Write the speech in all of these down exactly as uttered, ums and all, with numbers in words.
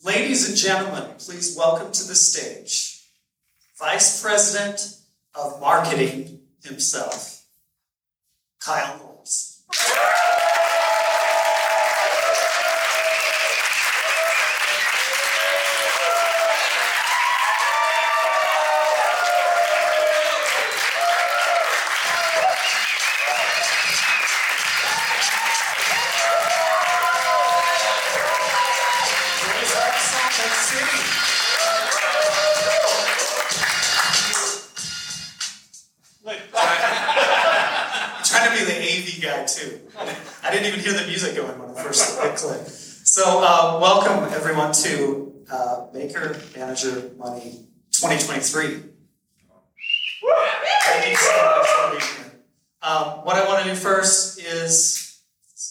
Ladies and gentlemen, please welcome to the stage Vice President of Marketing himself, Kyle Norris. Guy too. I didn't even hear the music going when I first hit play. So uh, welcome everyone to uh, Maker Manager Money twenty twenty-three. Thank you so much for being here. Um, what I want to do first is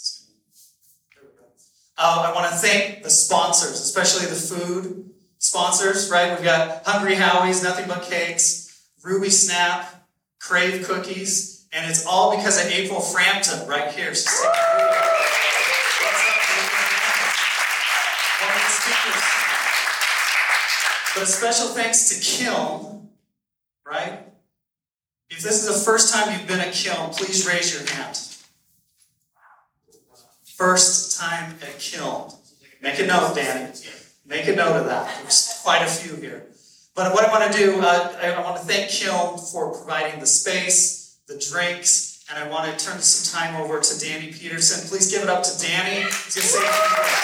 uh, I want to thank the sponsors, especially the food sponsors. Right, we've got Hungry Howie's, Nothing But Cakes, Ruby Snap, Crave Cookies. And it's all because of April Frampton right here. So one of the speakers. But a special thanks to Kiln, right? If this is the first time you've been at Kiln, please raise your hand. First time at Kiln. Make a note, Danny. Make a note of that. There's quite a few here. But what I want to do, uh, I, I want to thank Kiln for providing the space, the drinks, and I want to turn some time over to Danny Peterson. Please give it up to Danny. He's going to say uh,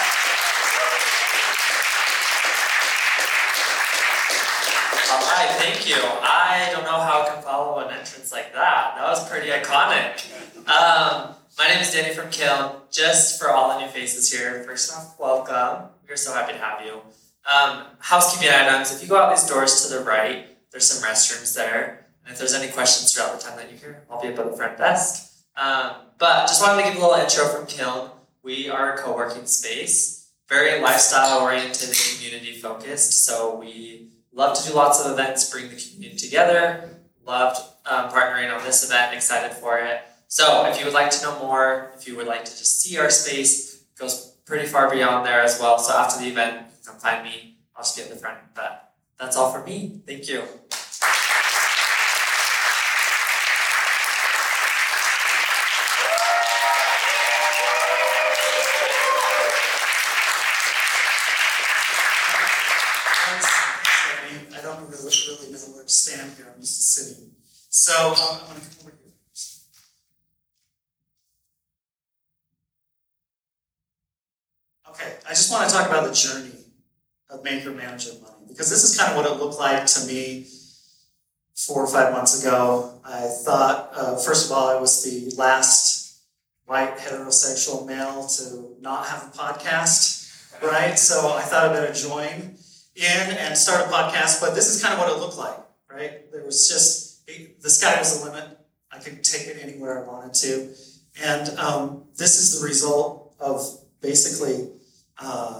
Hi, thank you. I don't know how I can follow an entrance like that. That was pretty iconic. Um, my name is Danny from Kiln. Just for all the new faces here, first off, welcome. We're so happy to have you. Um, housekeeping items, if you go out these doors to the right, there's some restrooms there. And if there's any questions throughout the time that you're here, I'll be up at the front desk. Um, but just wanted to give a little intro from Kiln. We are a co-working space, very lifestyle-oriented and community-focused. So we love to do lots of events, bring the community together. Loved um, partnering on this event, excited for it. So if you would like to know more, if you would like to just see our space, it goes pretty far beyond there as well. So after the event, you can come find me. I'll just be at the front. But that's all for me. Thank you. I don't really, really know where to stand here. I'm used to sitting. So um, I'm going to come over here. Okay, I just want to talk about the journey of Maker Manager Money, because this is kind of what it looked like to me four or five months ago. I thought, uh, first of all, I was the last white heterosexual male to not have a podcast, right? So I thought I better join in and start a podcast, but this is kind of what it looked like, right? There was just, the sky was the limit. I could take it anywhere I wanted to. And um, this is the result of basically, uh,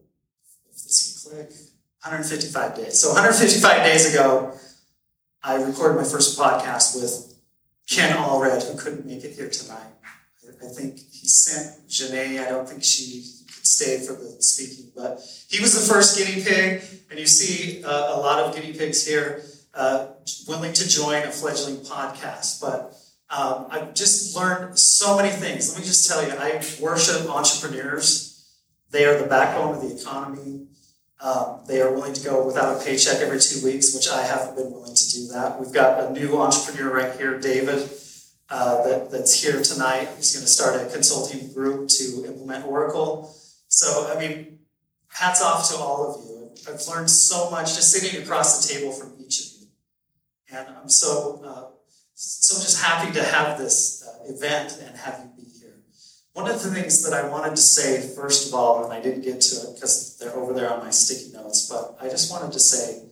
if this can click, one hundred fifty-five days. So one hundred fifty-five days ago, I recorded my first podcast with Ken Allred, who couldn't make it here tonight. I think he sent Janae, I don't think she stayed for the speaking, but he was the first guinea pig, and you see uh, a lot of guinea pigs here uh, willing to join a fledgling podcast. But um, I've just learned so many things. Let me just tell you, I worship entrepreneurs. They are the backbone of the economy. Um, they are willing to go without a paycheck every two weeks, which I haven't been willing to do that. We've got a new entrepreneur right here, David, uh, that, that's here tonight. He's going to start a consulting group to implement Oracle. So, I mean, hats off to all of you. I've learned so much just sitting across the table from each of you. And I'm so, uh, so just happy to have this uh, event and have you be here. One of the things that I wanted to say, first of all, and I didn't get to it because they're over there on my sticky notes, but I just wanted to say,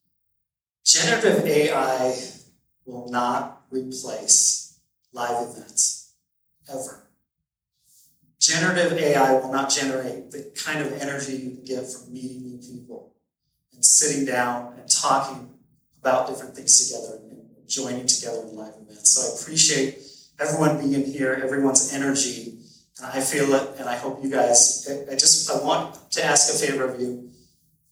generative A I will not replace live events, ever. Generative A I will not generate the kind of energy you get from meeting new people and sitting down and talking about different things together and joining together in live events. So I appreciate everyone being here, everyone's energy, and I feel it, and I hope you guys, I just, I want to ask a favor of you.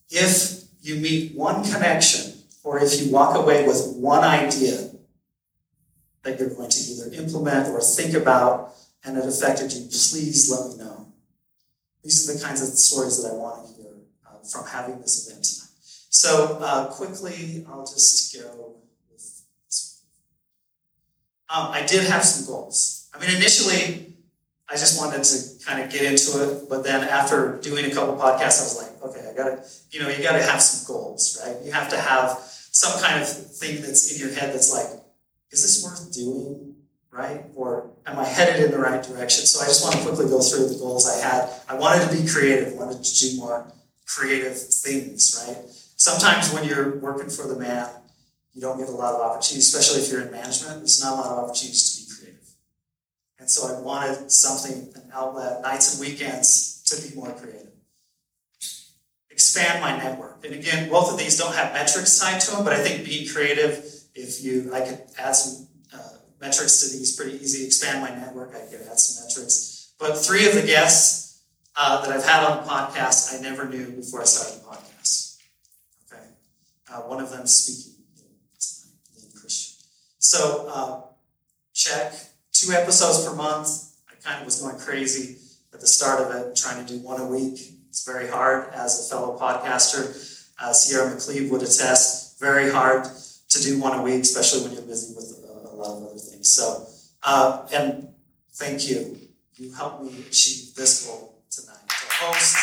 if you meet one connection, or if you walk away with one idea that you're going to either implement or think about and it affected you, please let me know. These are the kinds of stories that I want to hear uh, from having this event tonight. So uh, quickly, I'll just go with this. Um, I did have some goals. I mean, initially, I just wanted to kind of get into it, but then after doing a couple podcasts, I was like, okay, I gotta, you know, you gotta have some goals, right? You have to have some kind of thing that's in your head that's like, is this worth doing, right? Or am I headed in the right direction? So I just want to quickly go through the goals I had. I wanted to be creative, I wanted to do more creative things, right? Sometimes when you're working for the man, you don't get a lot of opportunities, especially if you're in management. There's not a lot of opportunities to be creative. And so I wanted something, an outlet, nights and weekends, to be more creative. Expand my network. And again, both of these don't have metrics tied to them, but I think being creative, if you, I could add some uh, metrics to these pretty easy. Expand my network, I could add some metrics. But three of the guests uh, that I've had on the podcast, I never knew before I started the podcast. Okay, uh, one of them speaking tonight, Christian. So uh, check two episodes per month. I kind of was going crazy at the start of it, trying to do one a week. It's very hard as a fellow podcaster. Uh, Sierra McCleve would attest. Very hard to do one a week, especially when you're busy with a, a lot of other things. So, uh, and thank you. You helped me achieve this goal tonight. To host.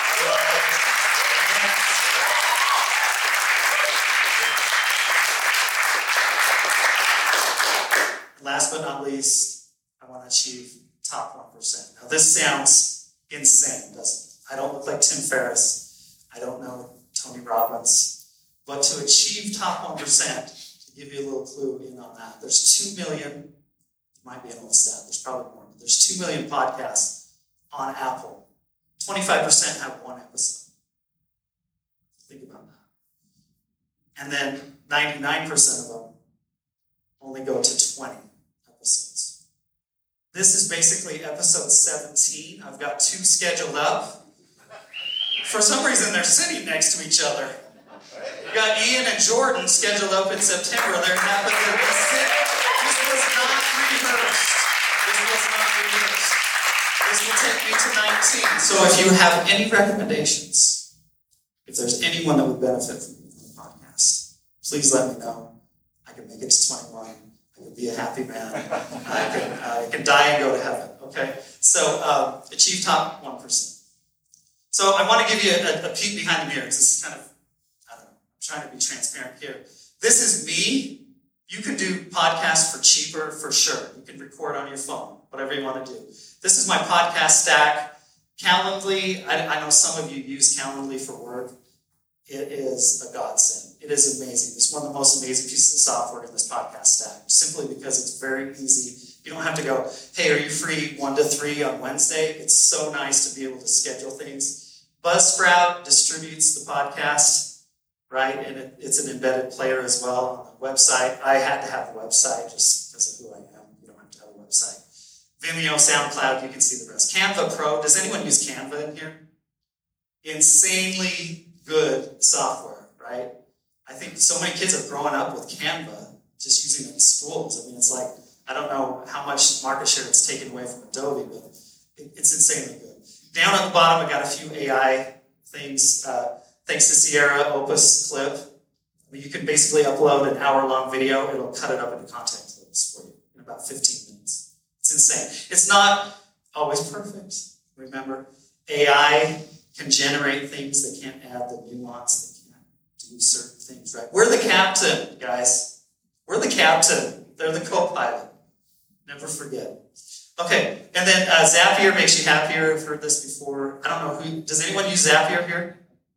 Last but not least, I want to achieve top one percent. Now, this sounds insane, doesn't it? I don't look like Tim Ferriss. I don't know Tony Robbins. But to achieve top one percent, to give you a little clue in on that, there's two million, it might be an old stat, there's probably more, but there's two million podcasts on Apple. twenty-five percent have one episode. Think about that. And then ninety-nine percent of them only go to twenty episodes. This is basically episode seventeen. I've got two scheduled up. For some reason, they're sitting next to each other. We've got Ian and Jordan scheduled up in September. They're happening to be sick. This was not rehearsed. This was not rehearsed. This will take me to nineteen. So if you have any recommendations, if there's anyone that would benefit from the podcast, please let me know. I can make it to twenty-one. I can be a happy man. I can, I can die and go to heaven. Okay? So um, achieve top one percent. So I want to give you a, a peek behind the mirror. This is kind of, I don't know, I'm trying to be transparent here. This is me. You can do podcasts for cheaper, for sure. You can record on your phone, whatever you want to do. This is my podcast stack. Calendly, I, I know some of you use Calendly for work. It is a godsend. It is amazing. It's one of the most amazing pieces of software in this podcast stack, simply because it's very easy. You don't have to go, hey, are you free one to three on Wednesday? It's so nice to be able to schedule things. Buzzsprout distributes the podcast, right? And it, it's an embedded player as well on the website. I had to have a website just because of who I am. You don't have to have a website. Vimeo, SoundCloud, you can see the rest. Canva Pro, does anyone use Canva in here? Insanely good software, right? I think so many kids are growing up with Canva, just using it in schools. I mean, it's like, I don't know how much market share it's taken away from Adobe, but it, it's insanely good. Down at the bottom, I got a few A I things. Uh, thanks to Sierra Opus Clip. I mean, you can basically upload an hour-long video. It'll cut it up into content clips for you in about fifteen minutes. It's insane. It's not always perfect. Remember, A I can generate things. They can't add the nuance. They can't do certain things, right? We're the captain, guys. We're the captain. They're the co-pilot. Never forget. Okay, and then uh, Zapier makes you happier. I've heard this before. I don't know who, does anyone use Zapier here?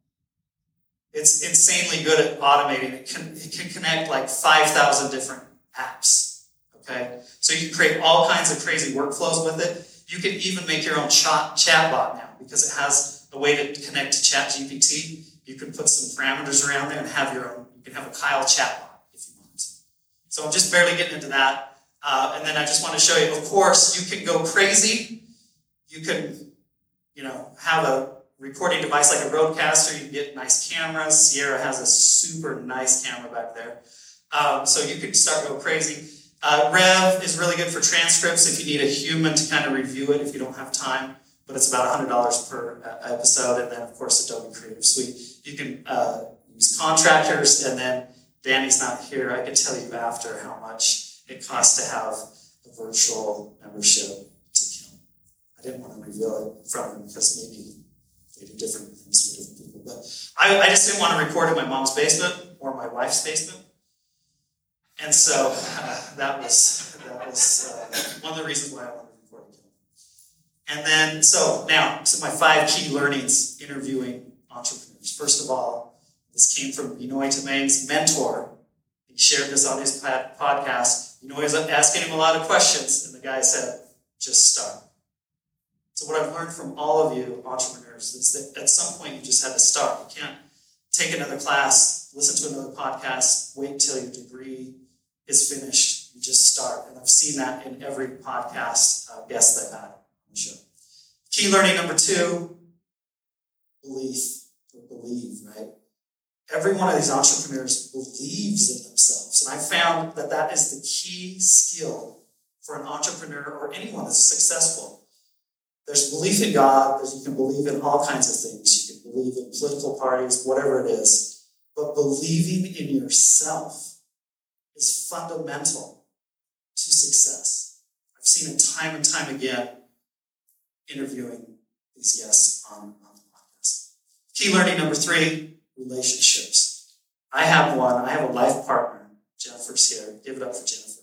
It's insanely good at automating. It can, it can connect like five thousand different apps, okay? So you can create all kinds of crazy workflows with it. You can even make your own chat chatbot now because it has a way to connect to ChatGPT. You can put some parameters around there and have your own, you can have a Kyle chatbot if you want to. So I'm just barely getting into that. Uh, and then I just want to show you, of course, you can go crazy. You can, you know, have a recording device like a Rodecaster. You can get nice cameras. Sierra has a super nice camera back there. Um, so you can start going crazy. Uh, Rev is really good for transcripts if you need a human to kind of review it if you don't have time. But it's about one hundred dollars per uh, episode. And then, of course, Adobe Creative Suite. You can uh, use contractors. And then Danny's not here. I can tell you after how much it costs to have a virtual membership to Kiln. I didn't want to reveal it from him because maybe they do different things for different people. But I, I just didn't want to record in my mom's basement or my wife's basement. And so uh, that was that was uh, one of the reasons why I wanted to record Kiln. And then, so now, so my five key learnings interviewing entrepreneurs. First of all, this came from Binoy Tamang's mentor. He shared this on his podcast. Binoy was asking him a lot of questions, and the guy said, just start. So what I've learned from all of you entrepreneurs is that at some point you just have to start. You can't take another class, listen to another podcast, wait until your degree is finished. You just start. And I've seen that in every podcast uh, guest that I've had on the show. Key learning number two, belief, or believe, right? Every one of these entrepreneurs believes in themselves. And I found that that is the key skill for an entrepreneur or anyone that's successful. There's belief in God. There's, you can believe in all kinds of things. You can believe in political parties, whatever it is. But believing in yourself is fundamental to success. I've seen it time and time again interviewing these guests on, on the podcast. Key learning number three, relationships. I have one. I have a life partner. Jennifer's here. Give it up for Jennifer.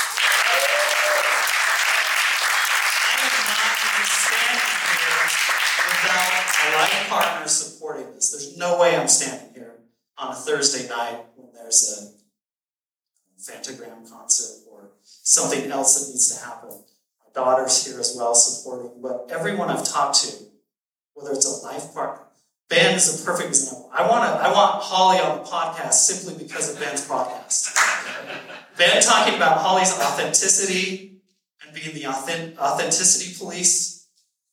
I am not even standing here without a life partner supporting this. There's no way I'm standing here on a Thursday night when there's a Fantagram concert or something else that needs to happen. My daughter's here as well supporting, but everyone I've talked to, whether it's a life partner, Ben is a perfect example. I want to. I want Holly on the podcast simply because of Ben's podcast. Ben talking about Holly's authenticity and being the authentic, authenticity police.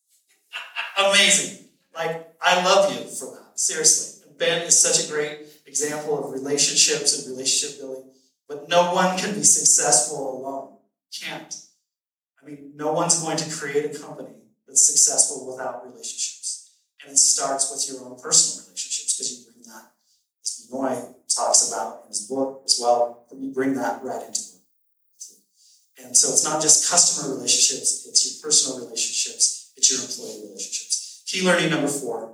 Amazing. Like, I love you for that. Seriously. Ben is such a great example of relationships and relationship building. But no one can be successful alone. Can't. I mean, no one's going to create a company that's successful without relationships. And it starts with your own personal relationships because you bring that, as Binoy talks about in his book as well, you bring that right into it. And so it's not just customer relationships, it's your personal relationships, it's your employee relationships. Key learning number four,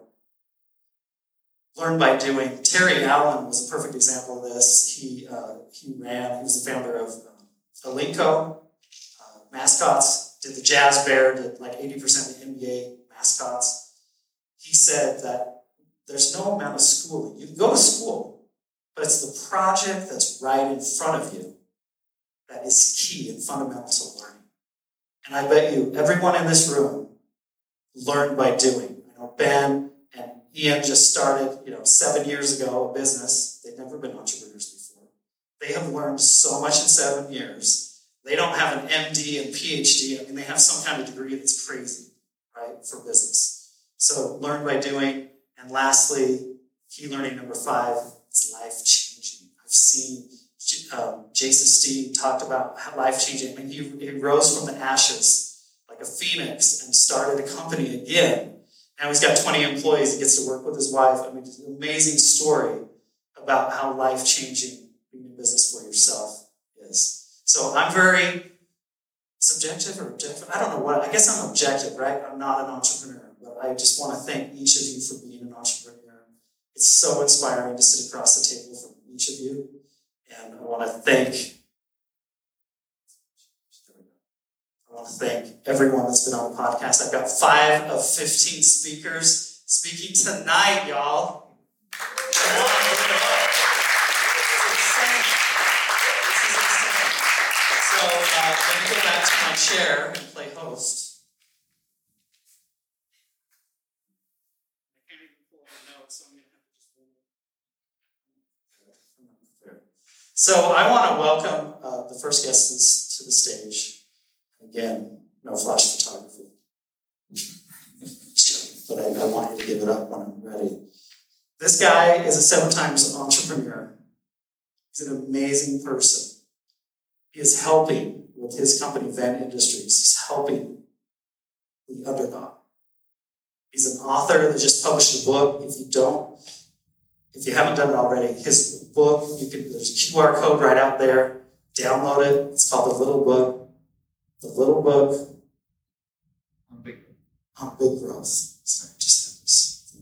learn by doing. Terry Allen was a perfect example of this. He uh, he ran, he was the founder of um, Elanco, uh, mascots, did the Jazz Bear, did like eighty percent of the N B A mascots. He said that there's no amount of schooling. You can go to school, but it's the project that's right in front of you that is key and fundamental to learning. And I bet you everyone in this room learned by doing. I know Ben and Ian just started, you know, seven years ago a business. They've never been entrepreneurs before. They have learned so much in seven years. They don't have an M D and P H D. I mean, they have some kind of degree that's crazy, right, for business. So learn by doing. And lastly, key learning number five, it's life-changing. I've seen um, Jason Steen talked about how life-changing. I mean, he, he rose from the ashes like a phoenix and started a company again. Now he's got twenty employees. He gets to work with his wife. I mean, it's an amazing story about how life-changing being in business for yourself is. So I'm very subjective or objective. I don't know what. I guess I'm objective, right? I'm not an entrepreneur. But I just want to thank each of you for being an entrepreneur. It's so inspiring to sit across the table from each of you. And I want to thank I want to thank everyone that's been on the podcast. I've got five of fifteen speakers speaking tonight, y'all. Come on, give it up. This is insane. This is insane. So uh, let me go back to my chair and play host. I can't even pull up a note, so I'm going to have to just roll it. So I want to welcome uh, the first guests to the stage. Again, no flash photography. Just joking. but I, I want you to give it up when I'm ready. This guy is a seven times entrepreneur. He's an amazing person. He is helping with his company, Venn Industries. He's helping the underdog. He's an author that just published a book. If you don't, if you haven't done it already, his book, you can, there's a Q R code right out there. Download it. It's called The Little Book. The Little Book On big. on Big Growth. Sorry, just have this.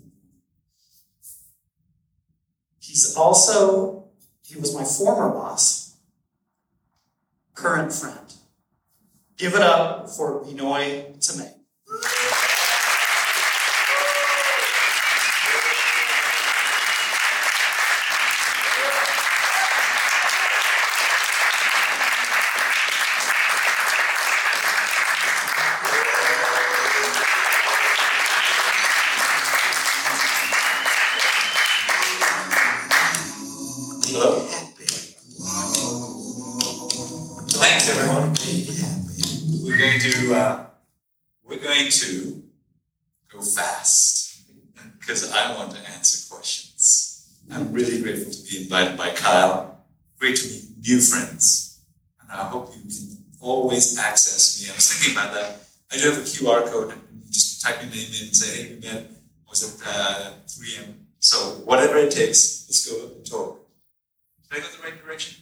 He's also, he was my former boss, current friend. Give it up for Binoy Tomei. Hello. Thanks, everyone. We're going to uh, we're going to go fast because I want to answer questions. I'm really grateful to be invited by Kyle. Great to meet new friends, and I hope you can always access me. I was thinking about that. I do have a Q R code, and you just type your name in and say, "Hey, we met. Was it uh, three M?" So whatever it takes, let's go and talk. Did I go the right direction?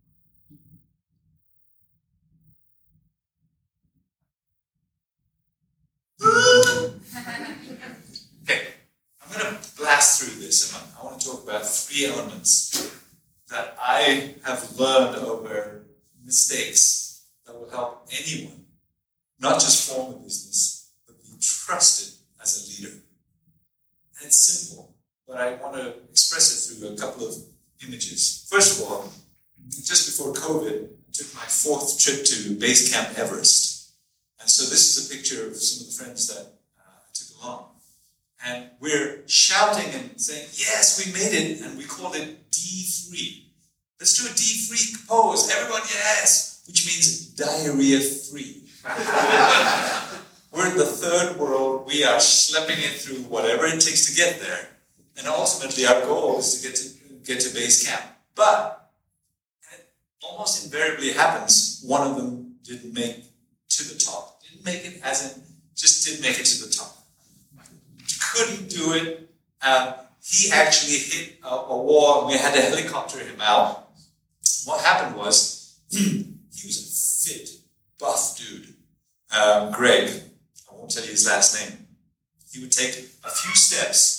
Okay, I'm going to blast through this, and I want to talk about three elements that I have learned over mistakes that will help anyone, not just form a business, but be trusted as a leader. And it's simple, but I want to express it through a couple of images. First of all, just before COVID, I took my fourth trip to Base Camp Everest. And so this is a picture of some of the friends that uh, I took along. And we're shouting and saying, yes, we made it, and we called it D three. Let's do a D three pose. Everyone, yes, which means diarrhea-free. We're in the third world. We are schlepping it through whatever it takes to get there. And ultimately, our goal is to get to get to base camp. But it almost invariably happens, one of them didn't make to the top. Didn't make it as in, just didn't make it to the top. Couldn't do it. Um, he actually hit a, a wall, and we had to helicopter him out. What happened was, he was a fit, buff dude. Um, Greg, I won't tell you his last name. He would take a few steps.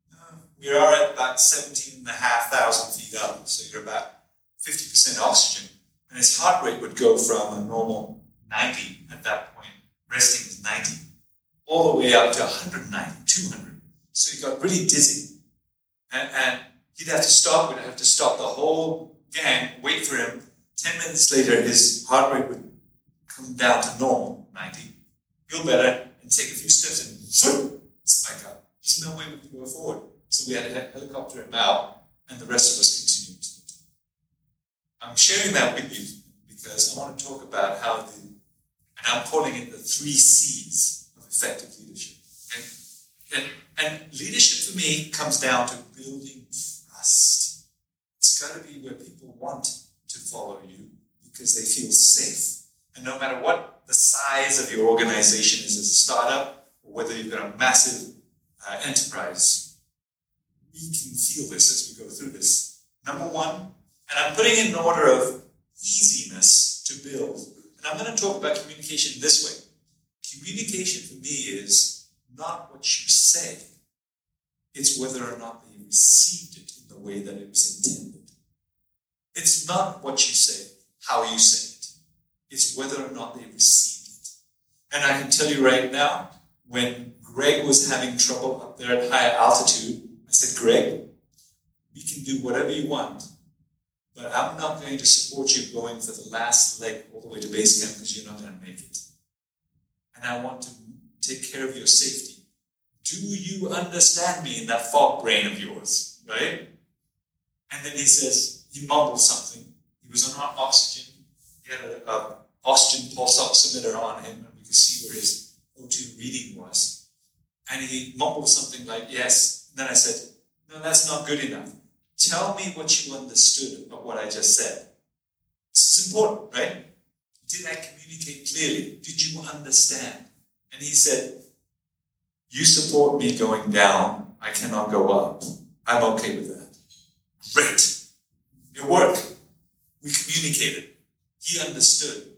We are at about seventeen and a half thousand feet up, so you're about fifty percent oxygen. And his heart rate would go from a normal ninety at that point, resting is ninety, all the way up to one ninety, two hundred. So he got really dizzy. And, and he'd have to stop, we'd have to stop the whole gang, wait for him. Ten minutes later, his heart rate would come down to normal, ninety. Feel better, and take a few steps and zoom, spike up. There's no way we can go forward. So we had to helicopter him out, and the rest of us continued to do. I'm sharing that with you because I want to talk about how the, and I'm calling it the three C's of effective leadership. Okay? And, and leadership for me comes down to building trust. It's got to be where people want to follow you because they feel safe. And no matter what the size of your organization is as a startup, or whether you've got a massive uh, enterprise, we can feel this as we go through this. Number one, and I'm putting it in order of easiness to build. And I'm going to talk about communication this way. Communication for me is not what you say. It's whether or not they received it in the way that it was intended. It's not what you say, how you say it. It's whether or not they received it. And I can tell you right now, when Greg was having trouble up there at high altitude, I said, Greg, we can do whatever you want, but I'm not going to support you going for the last leg all the way to base camp because you're not going to make it. And I want to take care of your safety. Do you understand me in that fog brain of yours, right? And then he says, he mumbled something. He was on oxygen. He had an oxygen pulse oximeter on him, and we could see where his O two reading was. And he mumbled something like, yes. And then I said, no, that's not good enough. Tell me what you understood of what I just said. This is important, right? Did I communicate clearly? Did you understand? And he said, you support me going down. I cannot go up. I'm okay with that. Great. It worked. We communicated. He understood.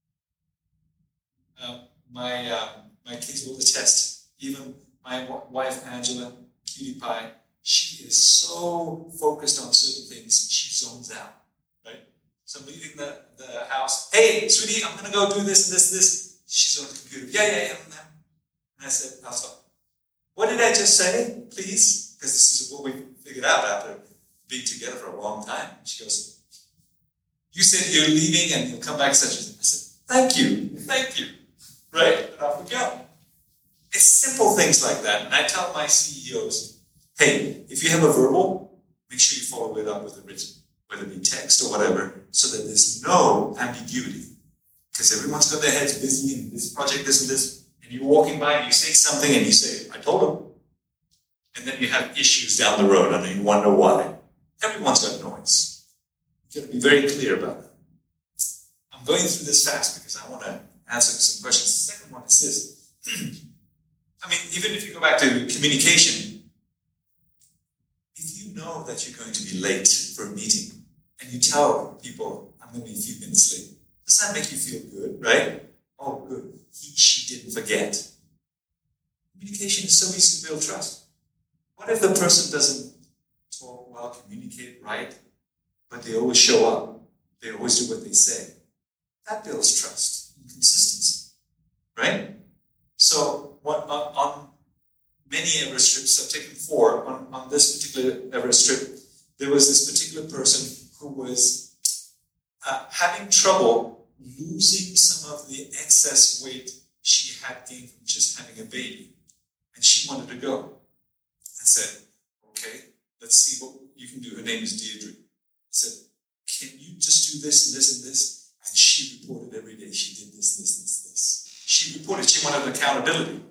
Uh, my uh, my kids will attest. Even my w- wife Angela, cutie pie, she is so focused on certain things, she zones out. Right? So I'm leaving the, the house. Hey, sweetie, I'm gonna go do this and this and this. She's on the computer. Yeah, yeah, yeah. And I said, I'll stop. What did I just say? Please? Because this is what we figured out after being together for a long time. She goes, you said you're leaving and you'll come back such and such. I said, thank you, thank you. Right? And off we go. It's simple things like that. And I tell my C E Os, hey, if you have a verbal, make sure you follow it up with a written, whether it be text or whatever, so that there's no ambiguity. Because everyone's got their heads busy in this project, this and this, and you're walking by and you say something and you say, I told them. And then you have issues down the road and you wonder why. Everyone's got noise. You've got to be very clear about that. I'm going through this fast because I want to answer some questions. The second one is this. I mean, even if you go back to communication, if you know that you're going to be late for a meeting and you tell people, I'm going to be a few minutes late, does that make you feel good, right? Oh, good. He, she didn't forget. Communication is so easy to build trust. What if the person doesn't talk well, communicate right, but they always show up? They always do what they say. That builds trust and consistency, right? So what, on, on many Everest trips, I've taken four, on, on this particular Everest trip, there was this particular person who was uh, having trouble losing some of the excess weight she had gained from just having a baby. And she wanted to go. I said, okay, let's see what you can do. Her name is Deirdre. I said, can you just do this and this and this? And she reported every day she did this, this, this, this. She reported she wanted accountability.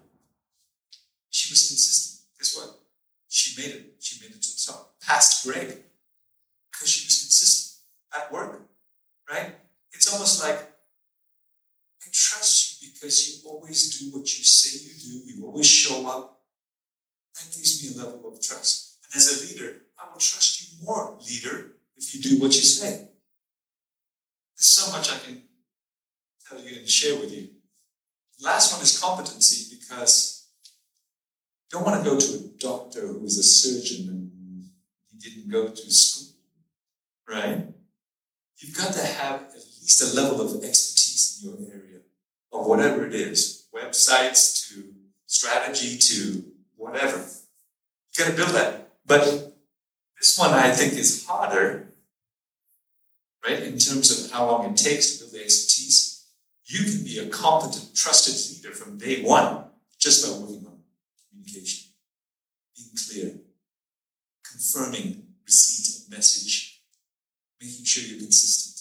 She was consistent. Guess what? She made it. She made it to the top. Past Greg. Because she was consistent at work. Right? It's almost like, I trust you because you always do what you say you do. You always show up. That gives me a level of trust. And as a leader, I will trust you more, leader, if you do what you say. There's so much I can tell you and share with you. The last one is competency, because you don't want to go to a doctor who is a surgeon and he didn't go to school, right? You've got to have at least a level of expertise in your area, or whatever it is, websites to strategy to whatever. You've got to build that. But this one I think is harder, right, in terms of how long it takes to build the expertise. You can be a competent, trusted leader from day one just by working on communication, being clear, confirming receipt of message, making sure you're consistent.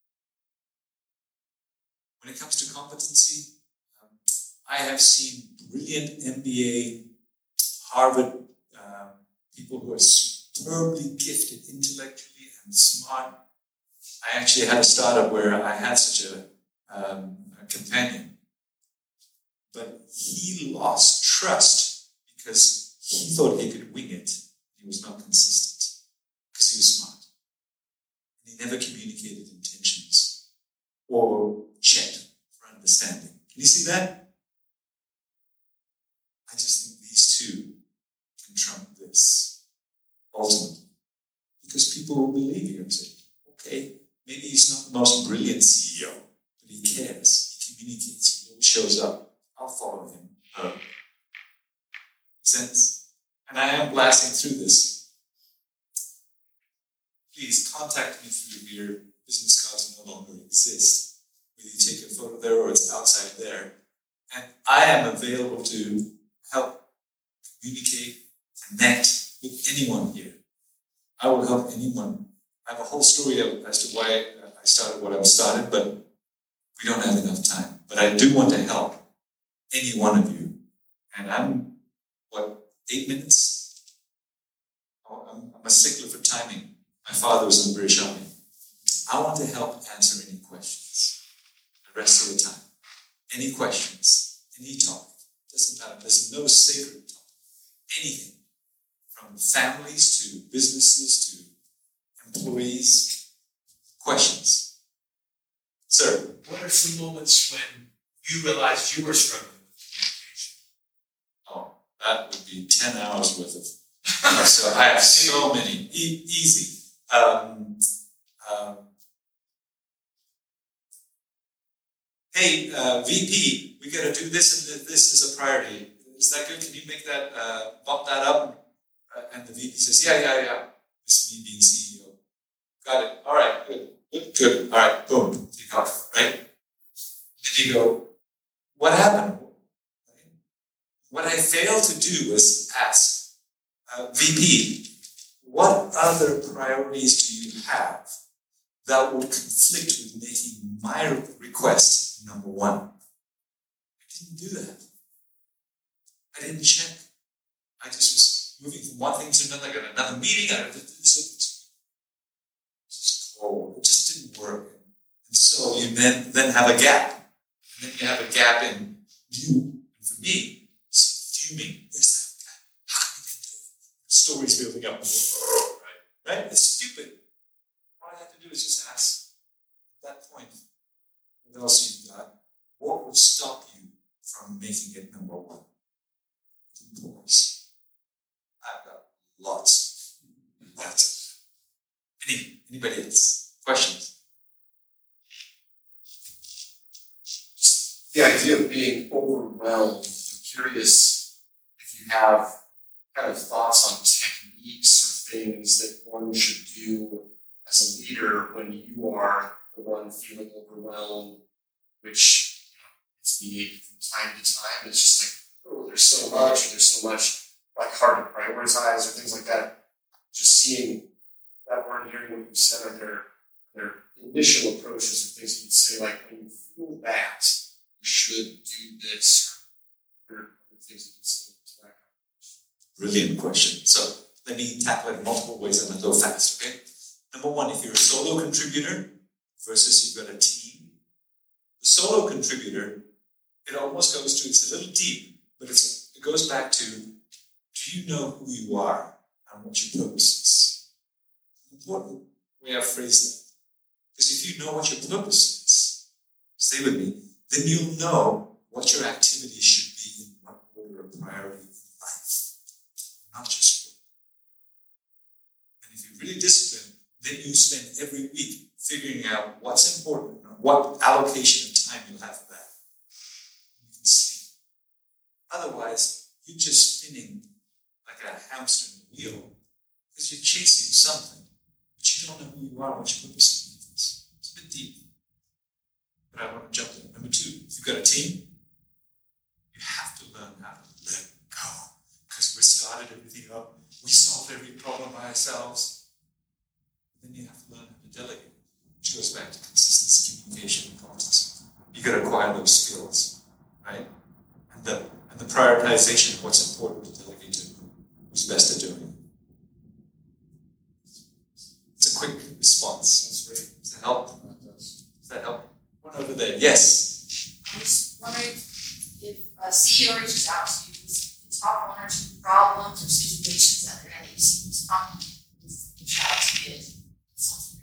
When it comes to competency, um, I have seen brilliant M B A, Harvard uh, people who are superbly gifted intellectually and smart. I actually had a startup where I had such a, um, a companion, but he lost trust because he thought he could wing it. He was not consistent because he was smart. And he never communicated intentions or checked for understanding. Can you see that? I just think these two can trump this ultimately, because people will believe you and say, okay, maybe he's not the most brilliant C E O, but he cares, he communicates, he always shows up. I'll follow him. Uh, Make sense? And I am blasting through this. Please contact me through here. Business cards no longer exist. Whether you take a photo there or it's outside there. And I am available to help communicate, connect with anyone here. I will help anyone. I have a whole story of, as to why I started what I've started, but we don't have enough time. But I do want to help any one of you. And I'm what, eight minutes? Oh, I'm, I'm a stickler for timing. My father was in the British Army. I want to help answer any questions the rest of the time. Any questions, any topic. Doesn't matter. There's no sacred topic. Anything. From families to businesses to employees. Questions. Sir? What are some moments when you realized you were struggling with communication? Oh, that would be ten hours worth of. So I have so many. E- easy. Um, um, hey, uh, V P, we got to do this and this is a priority. Is that good? Can you make that, uh, bump that up? Uh, and the V P says, yeah, yeah, yeah. This is me being C E O. Got it. All right, good. Good, good. All right, boom. Take off, right? And you go, what happened? What I failed to do was ask, uh, V P, what other priorities do you have that would conflict with making my request number one? I didn't do that. I didn't check. I just was moving from one thing to another. I got another meeting. I did this. Just cold. It just didn't work. And so you then, then have a gap. And then you have a gap in you. And for me, it's fuming. Where's that gap? How come you didn't do it? The story's building up. Right? Right? It's stupid. All I have to do is just ask. At that point, what else you've got? What would stop you from making it number one? Employees. I've got lots of lots of any anybody else? Questions? The idea of being overwhelmed. I'm curious if you have kind of thoughts on techniques or things that one should do as a leader when you are the one feeling overwhelmed, which, you know, it's me from time to time. It's just like, oh, there's so much, or there's so much, like hard to prioritize or things like that. Just seeing that word, hearing what you said, are there, there initial approaches or things you'd say, like when you feel that, you should do this, or other things that you'd say to that? Brilliant question. So let me tackle it in multiple ways. I'm going to go fast, okay? Number one, if you're a solo contributor versus you've got a team, the solo contributor, it almost goes to, it's a little deep, but it's, it goes back to, do you know who you are and what your purpose is? Important way I phrase that. Because if you know what your purpose is, stay with me, then you'll know what your activity should be in what order of priority in life, not just work. And if you're really disciplined, then you spend every week figuring out what's important and what allocation of time you'll have for that. You can see. Otherwise, you're just spinning like a hamster in a wheel because you're chasing something, but you don't know who you are, what your purpose is. It's a bit deep. But I want to jump in. Number two, if you've got a team, you have to learn how to let go. Because we started everything up, we solved every problem by ourselves. Then you have to learn how to delegate, which goes back to consistency, communication, and competence. You've got to acquire those skills, right? And the and the prioritization of what's important to delegate to who's best at doing it. It's a quick response. That's great. Does that help? Does that help? One over there. Yes. I was wondering if a C E O reaches out to you with top one or two problems or situations that they're in, you see who's coming, reach out to you. Something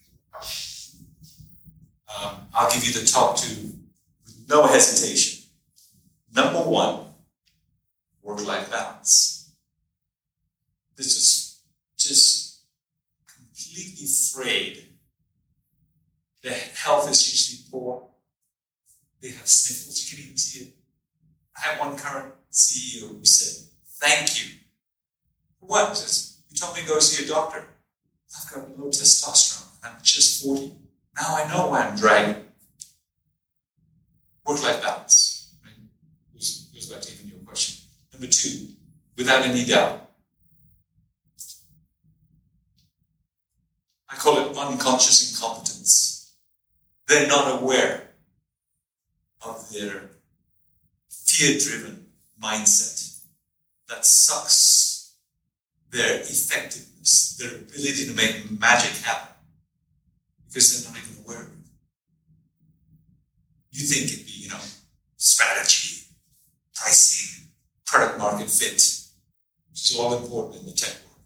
Um, I'll give you the top two with no hesitation. Number one, work-life balance. This is just completely frayed. Their health is usually poor. They have sniffles, you can even see it. I have one current C E O who said, thank you. For what? He says, you told me to go see a doctor. I've got low testosterone. I'm just forty. Now I know why I'm dragging. Work-life balance. Right? Goes, goes back to even your question. Number two, without any doubt, I call it unconscious incompetence. They're not aware of their fear-driven mindset. that sucks their effectiveness, their ability to make magic happen, because they're not even aware of it. You think it'd be, you know, strategy, pricing, product market fit, which is all important in the tech world.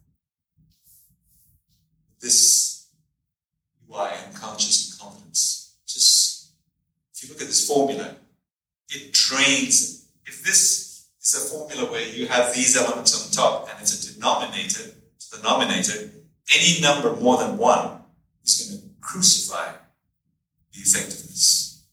This U I, unconscious incompetence, just, if you look at this formula, it drains it. If this is a formula where you have these elements on top and it's a denominator, to the denominator, any number more than one is going to crucify the effectiveness.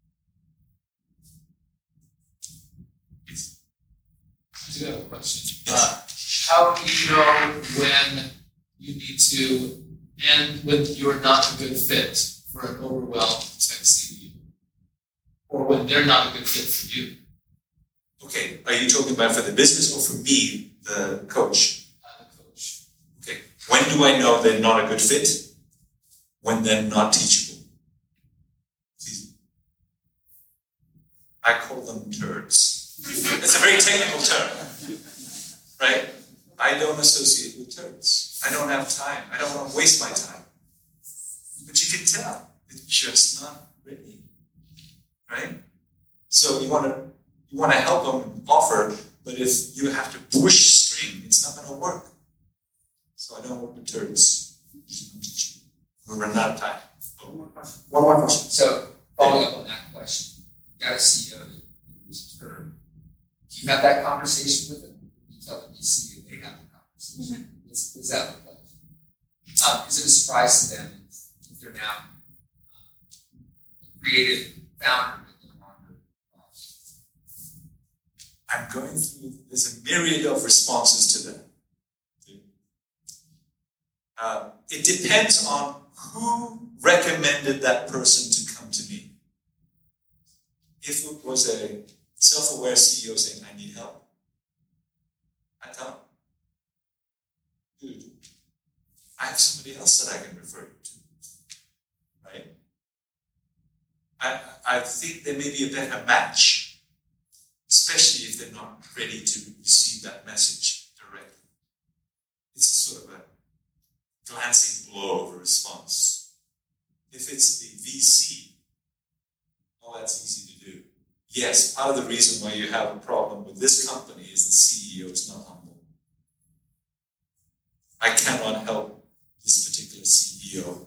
Yes. I do have a question. Uh, how do you know when you need to end when you're not a good fit for an overwhelmed tech C E O? Or when they're not a good fit for you? Okay, are you talking about for the business or for me, the coach? Uh, the coach. Okay, when do I know they're not a good fit? When they're not teachable. See, I call them turds. It's a very technical term, right? I don't associate with turds. I don't have time. I don't want to waste my time. But you can tell, it's just not ready, right? So you want to you want to help them offer, but if you have to push string, it's not going to work. So I don't work with turds. We're running out of time. One more question. One more question. So, following up on that question, you got a C E O who's a turd. Do you have that conversation with them? You tell them you see they have the conversation. Mm-hmm. What's, what's that look like? Um, is it a surprise to them if they're now a creative founder but no longer boss? I'm going through, there's a myriad of responses to that. Uh, it depends on who recommended that person to come to me. If it was a self-aware C E O saying, I need help, I tell him, dude, I have somebody else that I can refer you to, right? I, I think there may be a better match, especially if they're not ready to receive that message directly. It's a sort of a glancing blow of a response. If it's the V C, well, that's easy to do. Yes, part of the reason why you have a problem with this company is the C E O is not humble. I cannot help this particular C E O.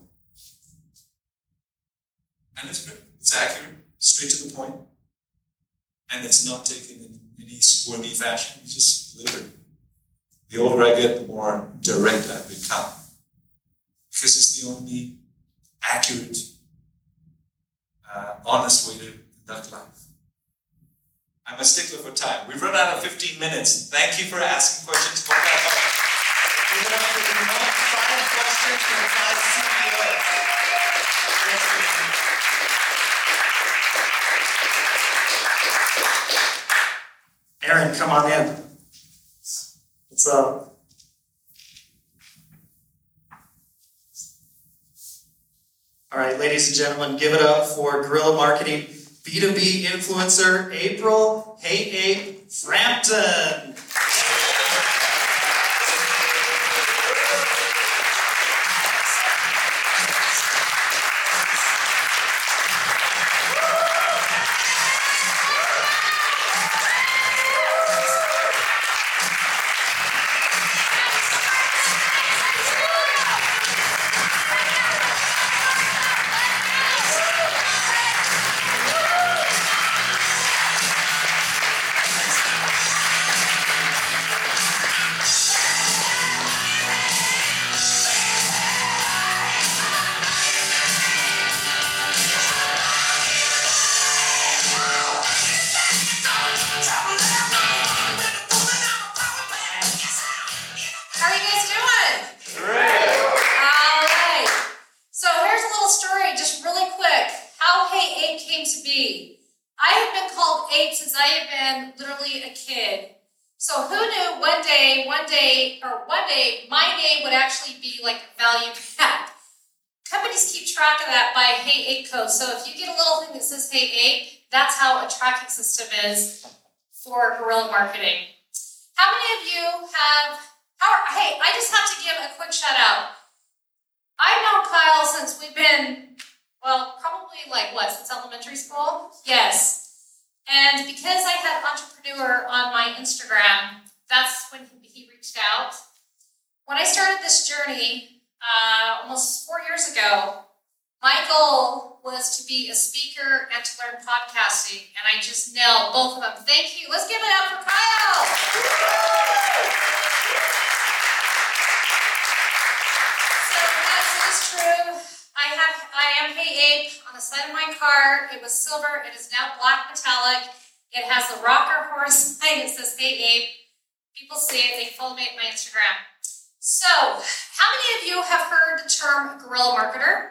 And it's great. It's accurate, straight to the point, and it's not taken in any squirmy fashion. It's just delivered. The older I get, the more direct I become. Because it's the only accurate, uh, honest way to conduct life. I'm a stickler for time. We've run out of fifteen minutes. Thank you for asking questions. Hope that helped. Give it up for the one final question for the five C E Os. Aaron, come on in. What's up? All right, ladies and gentlemen, give it up for Guerrilla Marketing B two B influencer April Hey Ape Frampton. How are you guys doing? Great. All right. So here's a little story, just really quick. How Hey Ape came to be. I have been called Ape since I have been literally a kid. So who knew one day, one day, or one day, my name would actually be like value pack. Companies keep track of that by Hey Ape code. So if you get a little thing that says Hey Ape, that's how a tracking system is for guerrilla marketing. How many of you have, how, hey, I just have to give a quick shout out. I've known Kyle since we've been, well, probably like what, since elementary school? Yes. And because I had entrepreneur on my Instagram, that's when he reached out. When I started this journey uh, almost four years ago, my goal was to be a speaker and to learn podcasting, and I just nailed both of them. Thank you. Let's give it up for Kyle. So that is true. I have I am Hey Ape on the side of my car. It was silver. It is now black metallic. It has the rocker horse sign. It says Hey Ape. People see it. They follow me at my Instagram. So, how many of you have heard the term guerrilla marketer?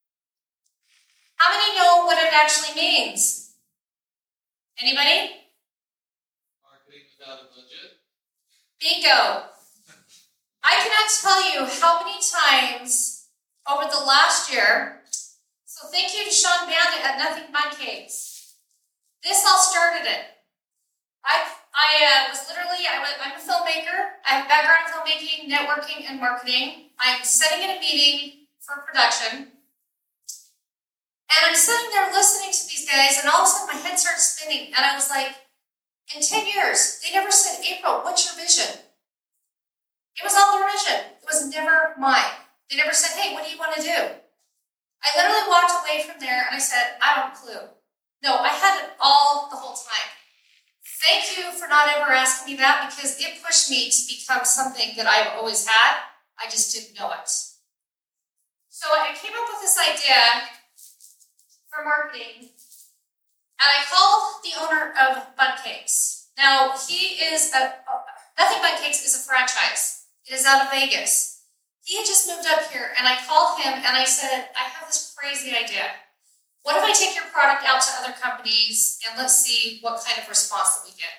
How many know what it actually means? Anybody? Marketing without a budget. Bingo. I cannot tell you how many times over the last year, so thank you to Sean Bandit at Nothing Bun Cakes. This all started it. I I uh, was literally, I was, I'm a filmmaker. I have a background in filmmaking, networking, and marketing. I'm sitting in a meeting for production. And I'm sitting there listening to these guys, and all of a sudden my head starts spinning. And I was like, in ten years, they never said, April, what's your vision? It was all their vision. It was never mine. They never said, hey, what do you want to do? I literally walked away from there and I said, I don't have a clue. No, I had it all the whole time. Thank you for not ever asking me that, because it pushed me to become something that I've always had. I just didn't know it. So I came up with this idea for marketing, and I called the owner of Bun Cakes. Now, he is a, Nothing Bun Cakes is a franchise. It is out of Vegas. He had just moved up here, and I called him and I said, I have this crazy idea. What if I take your product out to other companies and let's see what kind of response that we get?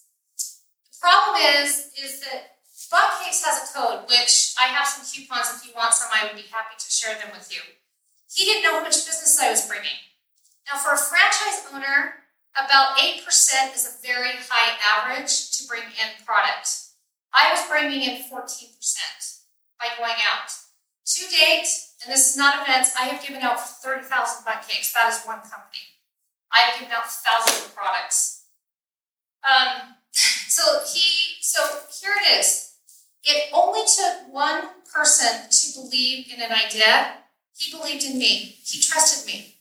The problem is, is that Bun Cakes has a code, which I have some coupons. If you want some, I would be happy to share them with you. He didn't know how much business I was bringing. Now, for a franchise owner, about eight percent is a very high average to bring in product. I was bringing in fourteen percent by going out. To date, and this is not events, I have given out thirty thousand Bun Cakes. That is one company. I have given out thousands of products. Um, so he, so here it is. It only took one person to believe in an idea. He believed in me. He trusted me.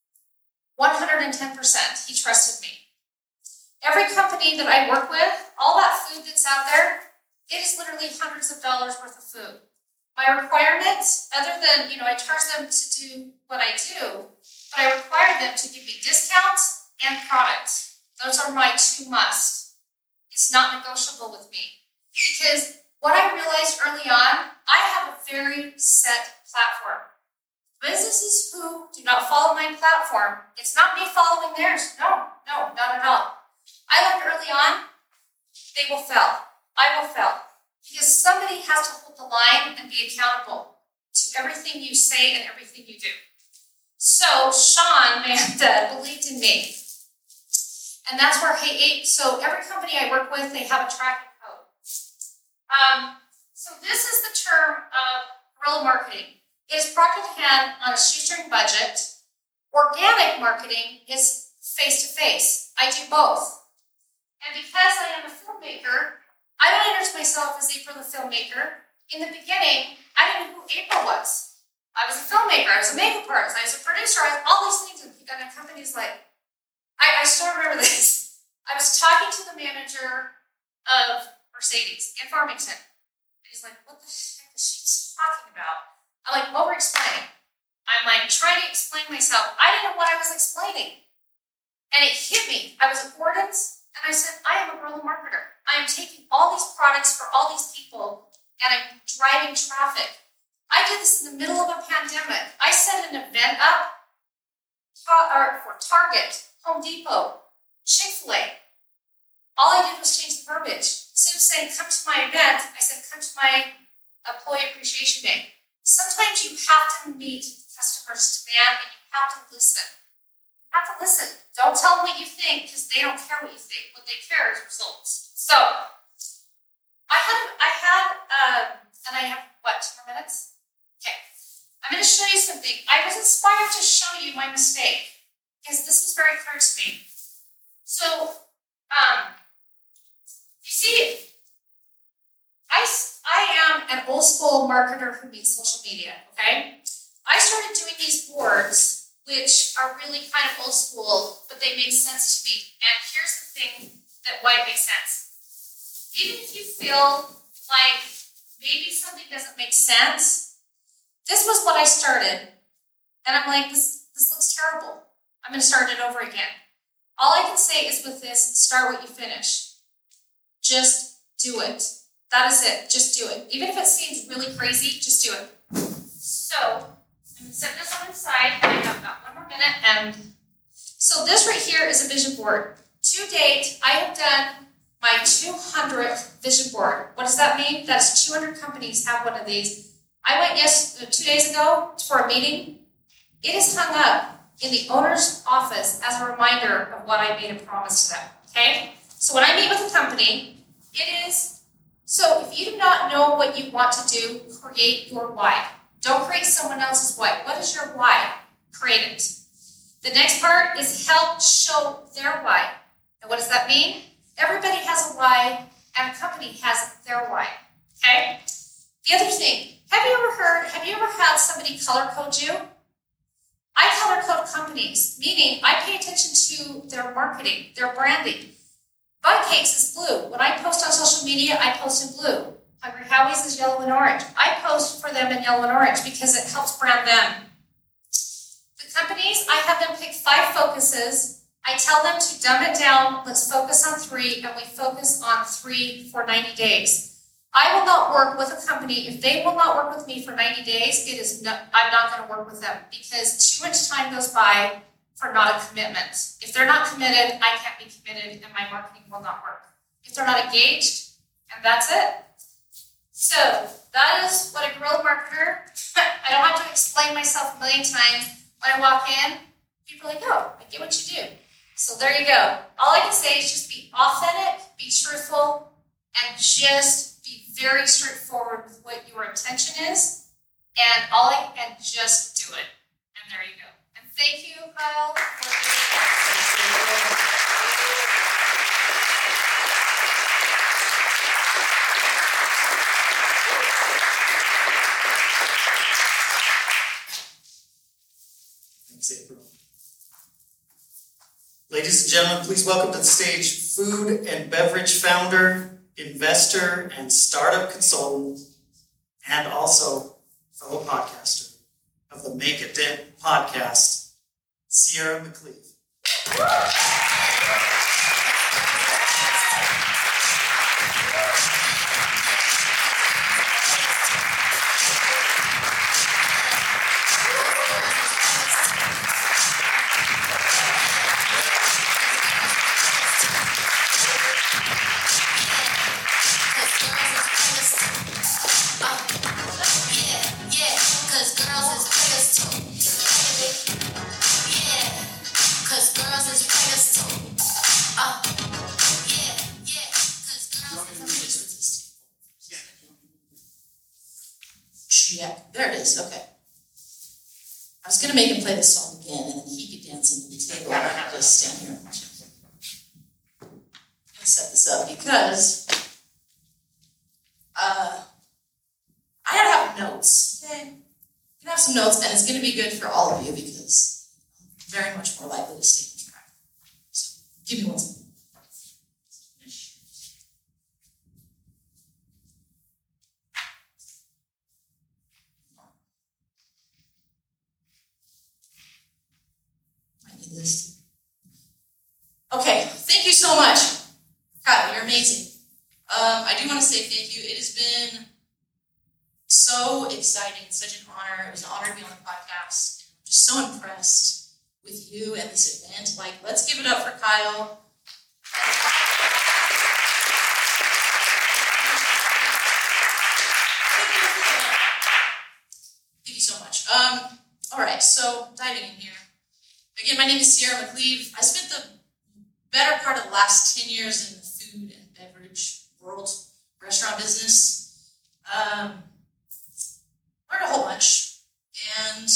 one hundred ten percent. He trusted me. Every company that I work with, all that food that's out there, it is literally hundreds of dollars worth of food. My requirements, other than, you know, I charge them to do what I do, but I require them to give me discounts and products. Those are my two must. It's not negotiable with me. Because what I realized early on, I have a very set platform. Businesses who do not follow my platform, it's not me following theirs. No, no, not at all. I learned early on, they will fail. I will fail. Because somebody has to hold the line and be accountable to everything you say and everything you do. So Sean Manda believed in me. And that's where Hey Ape, so every company I work with, they have a tracking code. Um, so this is the term of guerrilla marketing. It is project to hand on a shoestring budget. Organic marketing is face-to-face. I do both. And because I am a filmmaker, I don't introduce myself as April the filmmaker. In the beginning, I didn't know who April was. I was a filmmaker, I was a makeup artist, I was a producer, I was all these things, and a company's like, I, I still remember this. I was talking to the manager of Mercedes in Farmington. And he's like, what the heck is she talking about? I'm like, over explaining. I'm like trying to explain myself. I didn't know what I was explaining. And it hit me. I was at Gordon's, and I said, I am a guerrilla marketer. I am taking all these products for all these people, and I'm driving traffic. I did this in the middle of a pandemic. I set an event up for Target, Home Depot, Chick-fil-A. All I did was change the verbiage. Instead of saying, come to my event, I said, come to my Employee Appreciation Day. Sometimes you have to meet customers' demand, and you have to listen. You have to listen. Don't tell them what you think, because they don't care what you think. What they care is results. So, I had, I had, uh, and I have, what, two more minutes? Okay. I'm going to show you something. I was inspired to show you my mistake because this was very clear to me. So, um, you see, I, I am an old school marketer who needs social media, okay? I started doing these boards, which are really kind of old school, but they make sense to me. And here's the thing that why it makes sense. Even if you feel like maybe something doesn't make sense, this was what I started. And I'm like, this, this looks terrible. I'm going to start it over again. All I can say is with this, start what you finish. Just do it. That is it. Just do it. Even if it seems really crazy, just do it. So, I'm going to set this on its side. I have about one more minute. And so this right here is a vision board. To date, I have done my two hundredth vision board. What does that mean? That's two hundred companies have one of these. I went yes two days ago for a meeting. It is hung up in the owner's office as a reminder of what I made a promise to them. Okay? So when I meet with a company, it is, so if you do not know what you want to do, create your why. Don't create someone else's why. What is your why? Create it. The next part is help show their why. And what does that mean? Everybody has a why, and a company has their why. Okay? The other thing, have you ever heard, have you ever had somebody color code you? I color code companies, meaning I pay attention to their marketing, their branding. Bud Cakes is blue. When I post on social media, I post in blue. Hungry Howie's is yellow and orange. I post for them in yellow and orange because it helps brand them. The companies, I have them pick five focuses. I tell them to dumb it down. Let's focus on three, and we focus on three for ninety days. I will not work with a company. If they will not work with me for ninety days, it is no, I'm not going to work with them because too much time goes by for not a commitment. If they're not committed, I can't be committed, and my marketing will not work. If they're not engaged, and that's it. So that is what a guerrilla marketer, I don't have to explain myself a million times. When I walk in, people are like, oh, I get what you do. So there you go. All I can say is just be authentic, be truthful, and just be very straightforward with what your intention is. And all I and just do it. And there you go. And thank you, Kyle, for doing that. Thanks, April. Ladies and gentlemen, please welcome to the stage food and beverage founder, investor, and startup consultant, and also fellow podcaster of the Make a Dent podcast, Sierra McCleave. Yeah, there it is, okay. I was gonna make him play the song again and then he could dance into the table and I could just stand here and watch him. I'm gonna set this up because uh, I gotta have notes, okay? I'm gonna have some notes and it's gonna be good for all of you because I'm very much more likely to stay on track. So give me one second. This. Okay, thank you so much. Kyle, you're amazing. Um, I do want to say thank you. It has been so exciting, such an honor. It was an honor to be on the podcast. I'm just so impressed with you and this event. Like, let's give it up for Kyle. Thank you so much. Um, all right, so diving in here. Again, my name is Sierra McCleave. I spent the better part of the last ten years in the food and beverage world. restaurant business. Um, learned a whole bunch and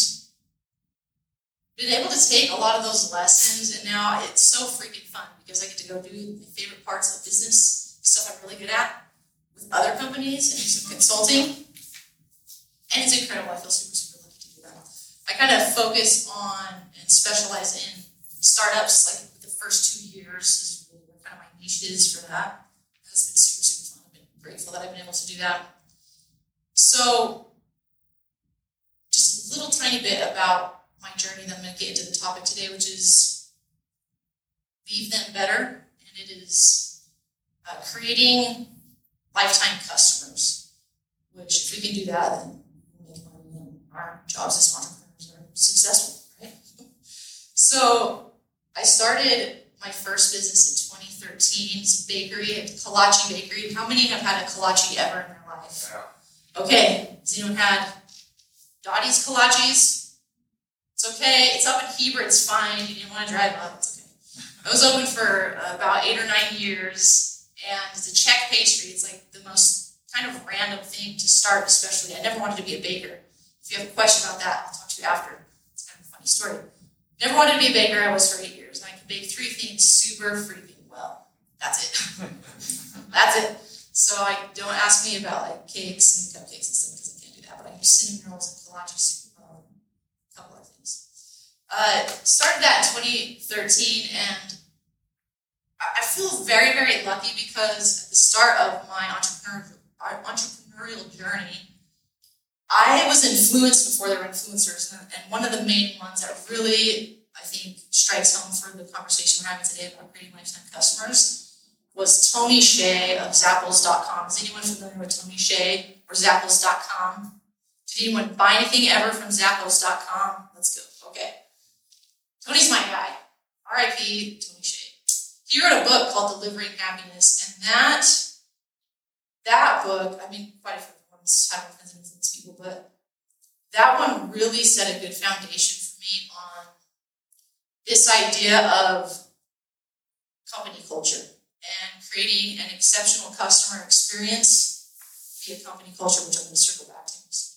been able to take a lot of those lessons, and now it's so freaking fun because I get to go do my favorite parts of business, stuff I'm really good at, with other companies and do some consulting. And it's incredible. I feel super, super lucky to do that. I kind of focus on and specialize in startups, like the first two years is really what kind of my niche is for that. That's been super, super fun. I've been grateful that I've been able to do that. So, just a little tiny bit about my journey that I'm going to get into the topic today, which is leave them better, and it is uh, creating lifetime customers, which if we can do that, then we'll make money and our jobs as entrepreneurs are successful, right? So I started my first business in twenty thirteen. It's a bakery, a Kolache bakery. How many have had a Kolache ever in their life? Yeah. Okay, has anyone had Dottie's Kolaches? It's okay. It's up in Heber. It's fine. You didn't want to drive up. It's okay. I was open for uh, about eight or nine years, and it's a Czech pastry. It's like the most kind of random thing to start, especially. I never wanted to be a baker. If you have a question about that, I'll talk to you after. It's kind of a funny story. Never wanted to be a baker. I was for eight years, and I could bake three things super freaking well. That's it. That's it. So I don't ask me about like cakes and cupcakes and stuff because I can't do that. But I do cinnamon rolls and Kolache super well, and a couple other things. Uh, started that in twenty thirteen, and I feel very, very lucky because at the start of my entrepreneur, entrepreneurial journey, I was influenced before there were influencers, and one of the main ones that really, I think, strikes home for the conversation we're having today about creating lifetime customers was Tony Hsieh of Zappos dot com. Is anyone familiar with Tony Hsieh or Zappos dot com? Did anyone buy anything ever from Zappos dot com? Let's go. Okay. Tony's my guy. R I P Tony Hsieh. He wrote a book called Delivering Happiness, and that that book, I mean, quite a few ones, having friends and influence people, but that one really set a good foundation for me on this idea of company culture and creating an exceptional customer experience via company culture, which I'm going to circle back to.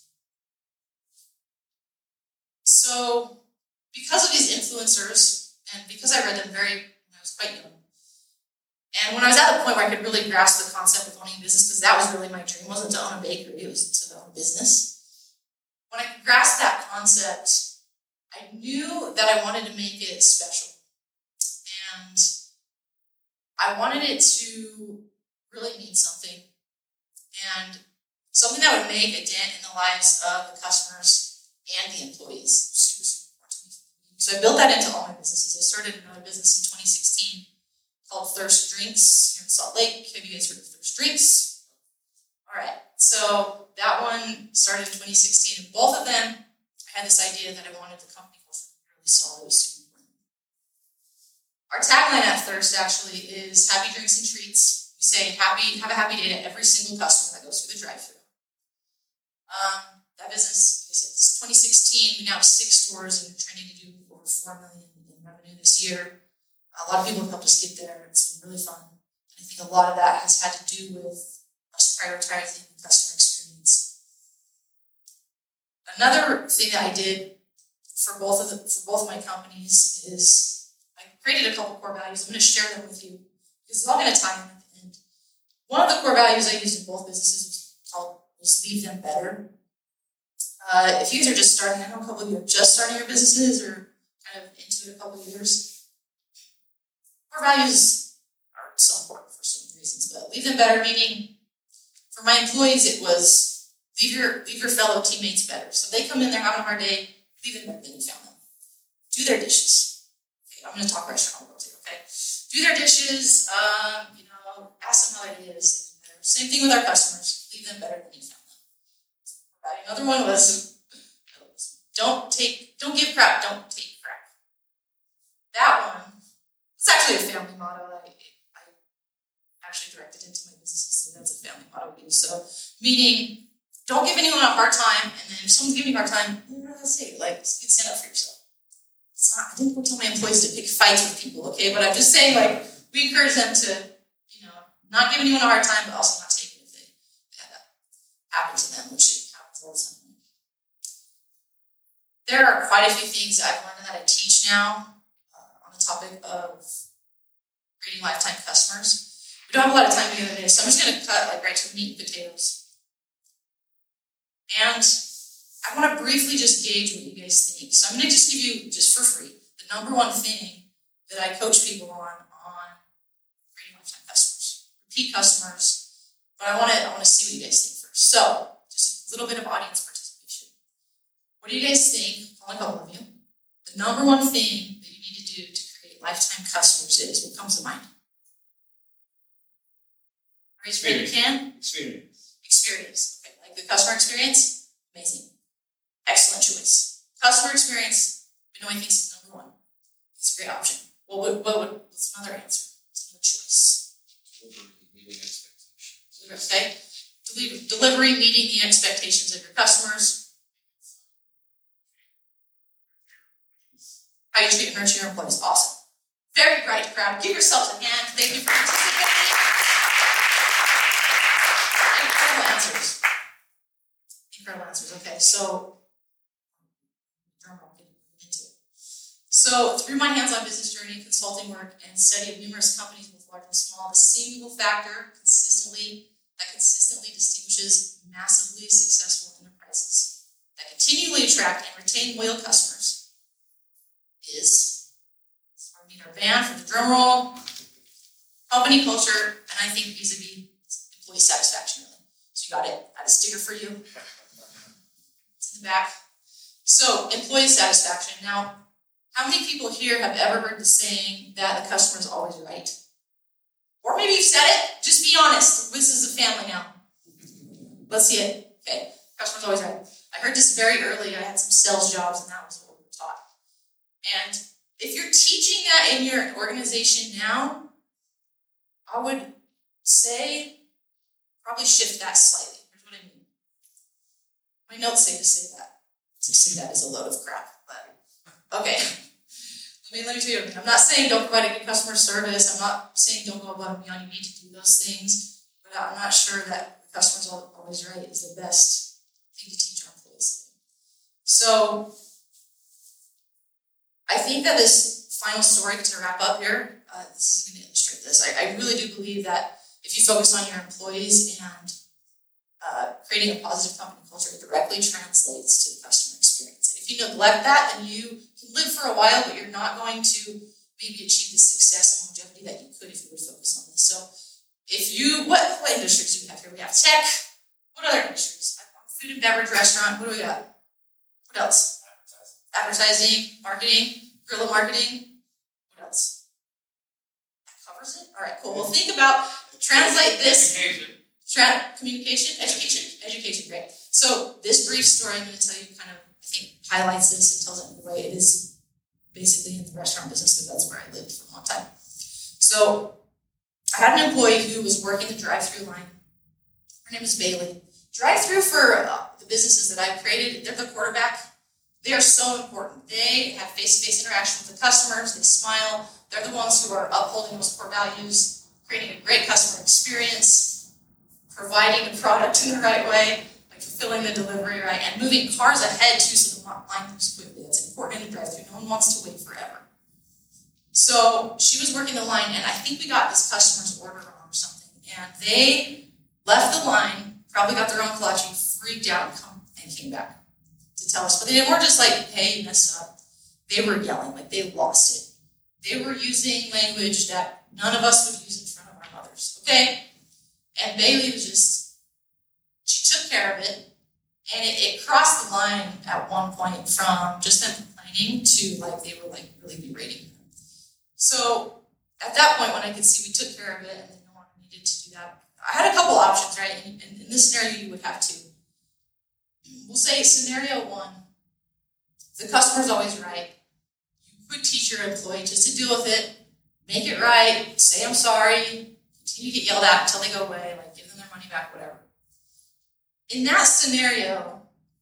So, because of these influencers, and because I read them very when I was quite young, and when I was at the point where I could really grasp the concept of owning a business, because that was really my dream, wasn't to own a bakery, it was to own a business. When I could grasp that concept, I knew that I wanted to make it special. And I wanted it to really mean something, and something that would make a dent in the lives of the customers and the employees. Super, super important to me. So I built that into all my businesses. I started another business in twenty sixteen called Thirst Drinks here in Salt Lake. Have you guys heard of Thirst Drinks? All right. So that one started in twenty sixteen, and both of them, I had this idea that I wanted the company culture to be really solid. It was super important. Our tagline at Thirst actually is happy drinks and treats. We say happy, have a happy day to every single customer that goes through the drive-thru. Um, that business, like I said, it's twenty sixteen. We now have six stores, and we're trending to do over four million in revenue this year. A lot of people have helped us get there. It's been really fun. And I think a lot of that has had to do with us prioritizing the customer experience. Another thing that I did for both of the for both of my companies is I created a couple core values. I'm going to share them with you because it's all going to tie in at the end. One of the core values I used in both businesses was called was leave them better. Uh, if you guys are just starting, I know a couple of you are just starting your businesses or kind of into it a couple of years. Core values are so important for so many reasons, but leave them better, meaning for my employees, it was leave your leave your fellow teammates better. So they come in, they're having a hard day, leave them better than you found them. Do their dishes. Okay, I'm going to talk restaurant world here, okay? Do their dishes, um, you know, ask them how it is. Same thing with our customers. Leave them better than you found them. Another one was don't take, don't give crap, don't take crap. That one, it's actually a family motto. I, I actually directed into my business, so that's a family motto we use. So, meaning, don't give anyone a hard time, and then if someone's giving you a hard time, let's say, like, you stand up for yourself. It's not, I didn't go tell my employees to pick fights with people, okay? But I'm just saying, like, we encourage them to, you know, not give anyone a hard time, but also not take it if they happen to them, which happens all the time. There are quite a few things that I've learned that I teach now uh, on the topic of creating lifetime customers. We don't have a lot of time together today, so I'm just going to cut like right to the meat and potatoes. And I want to briefly just gauge what you guys think. So I'm going to just give you, just for free, the number one thing that I coach people on on creating lifetime customers, repeat customers. But I want to I want to see what you guys think first. So just a little bit of audience participation. What do you guys think? I'll call all of you. The number one thing that you need to do to create lifetime customers is what comes to mind. Raise your hand if you can. Experience. Experience. Okay, like the customer experience? Amazing. Excellent choice. Customer experience, we know he thinks is number one. It's a great option. What would, what would, what's another answer? What's another choice? Delivery, meeting expectations. Okay. Deliver, delivery, meeting the expectations of your customers. How you treat and nurture your employees. Awesome. Very bright crowd. Give yourselves a hand. Thank you for participating. Incredible answers. Incredible answers. Okay, so So through my hands-on business journey, consulting work, and study of numerous companies both large and small, the single factor consistently that consistently distinguishes massively successful enterprises that continually attract and retain loyal customers is, so we need our band for the drum roll, company culture, and I think vis-a-vis employee satisfaction really. So you got it. I had a sticker for you. It's in the back. So employee satisfaction. Now, how many people here have ever heard the saying that the customer is always right? Or maybe you've said it. Just be honest. This is a family now. Let's see it. Okay. Customer's always right. I heard this very early. I had some sales jobs, and that was what we were taught. And if you're teaching that in your organization now, I would say probably shift that slightly. Here's what I mean. My notes say to say that. To say that is a load of crap, but okay. I mean, let me tell you, I'm not saying don't provide a good customer service. I'm not saying don't go above and beyond. You need to do those things. But I'm not sure that the customer's always right is the best thing to teach our employees. So I think that this final story, to wrap up here, uh, this is going to illustrate this. I, I really do believe that if you focus on your employees and uh, creating a positive company culture, it directly translates to the customer experience. And if you neglect that, then you can live for a while, but you're not going to maybe achieve the success and longevity that you could if you would focus on this. So if you, what, what industries do we have here? We have tech. What other industries? Food and beverage, restaurant. What do we got? What else? Advertising, marketing, guerrilla marketing. What else? That covers it? All right, cool. Well, think about, translate this. Tra- communication, education, education, great. So this brief story I'm going to tell you kind of, I think, highlights this and tells it in the way it is basically in the restaurant business, because that's where I lived for a long time. So I had an employee who was working the drive-through line. Her name is Bailey. Drive-through for uh, the businesses that I've created, they're the quarterback. They are so important. They have face-to-face interaction with the customers. They smile. They're the ones who are upholding those core values, creating a great customer experience, providing the product in the right way, like fulfilling the delivery right, and moving cars ahead too so the line moves quickly. That's important in a drive-through. No one wants to wait forever. So she was working the line, and I think we got this customer's order wrong or something. And they left the line, probably got their own clutch, and freaked out and, come, and came back to tell us. But they weren't just like, hey, you messed up. They were yelling, like they lost it. They were using language that none of us would use in front of our mothers, okay? And Bailey was just, she took care of it, and it, it crossed the line at one point from just them complaining to like they were like really berating them. So at that point, when I could see we took care of it and no one needed to do that, I had a couple options, right? And, and in this scenario, you would have to. We'll say scenario one, the customer's always right. You could teach your employee just to deal with it, make it right, say I'm sorry, continue to get yelled at until they go away, like give them their money back, whatever. In that scenario,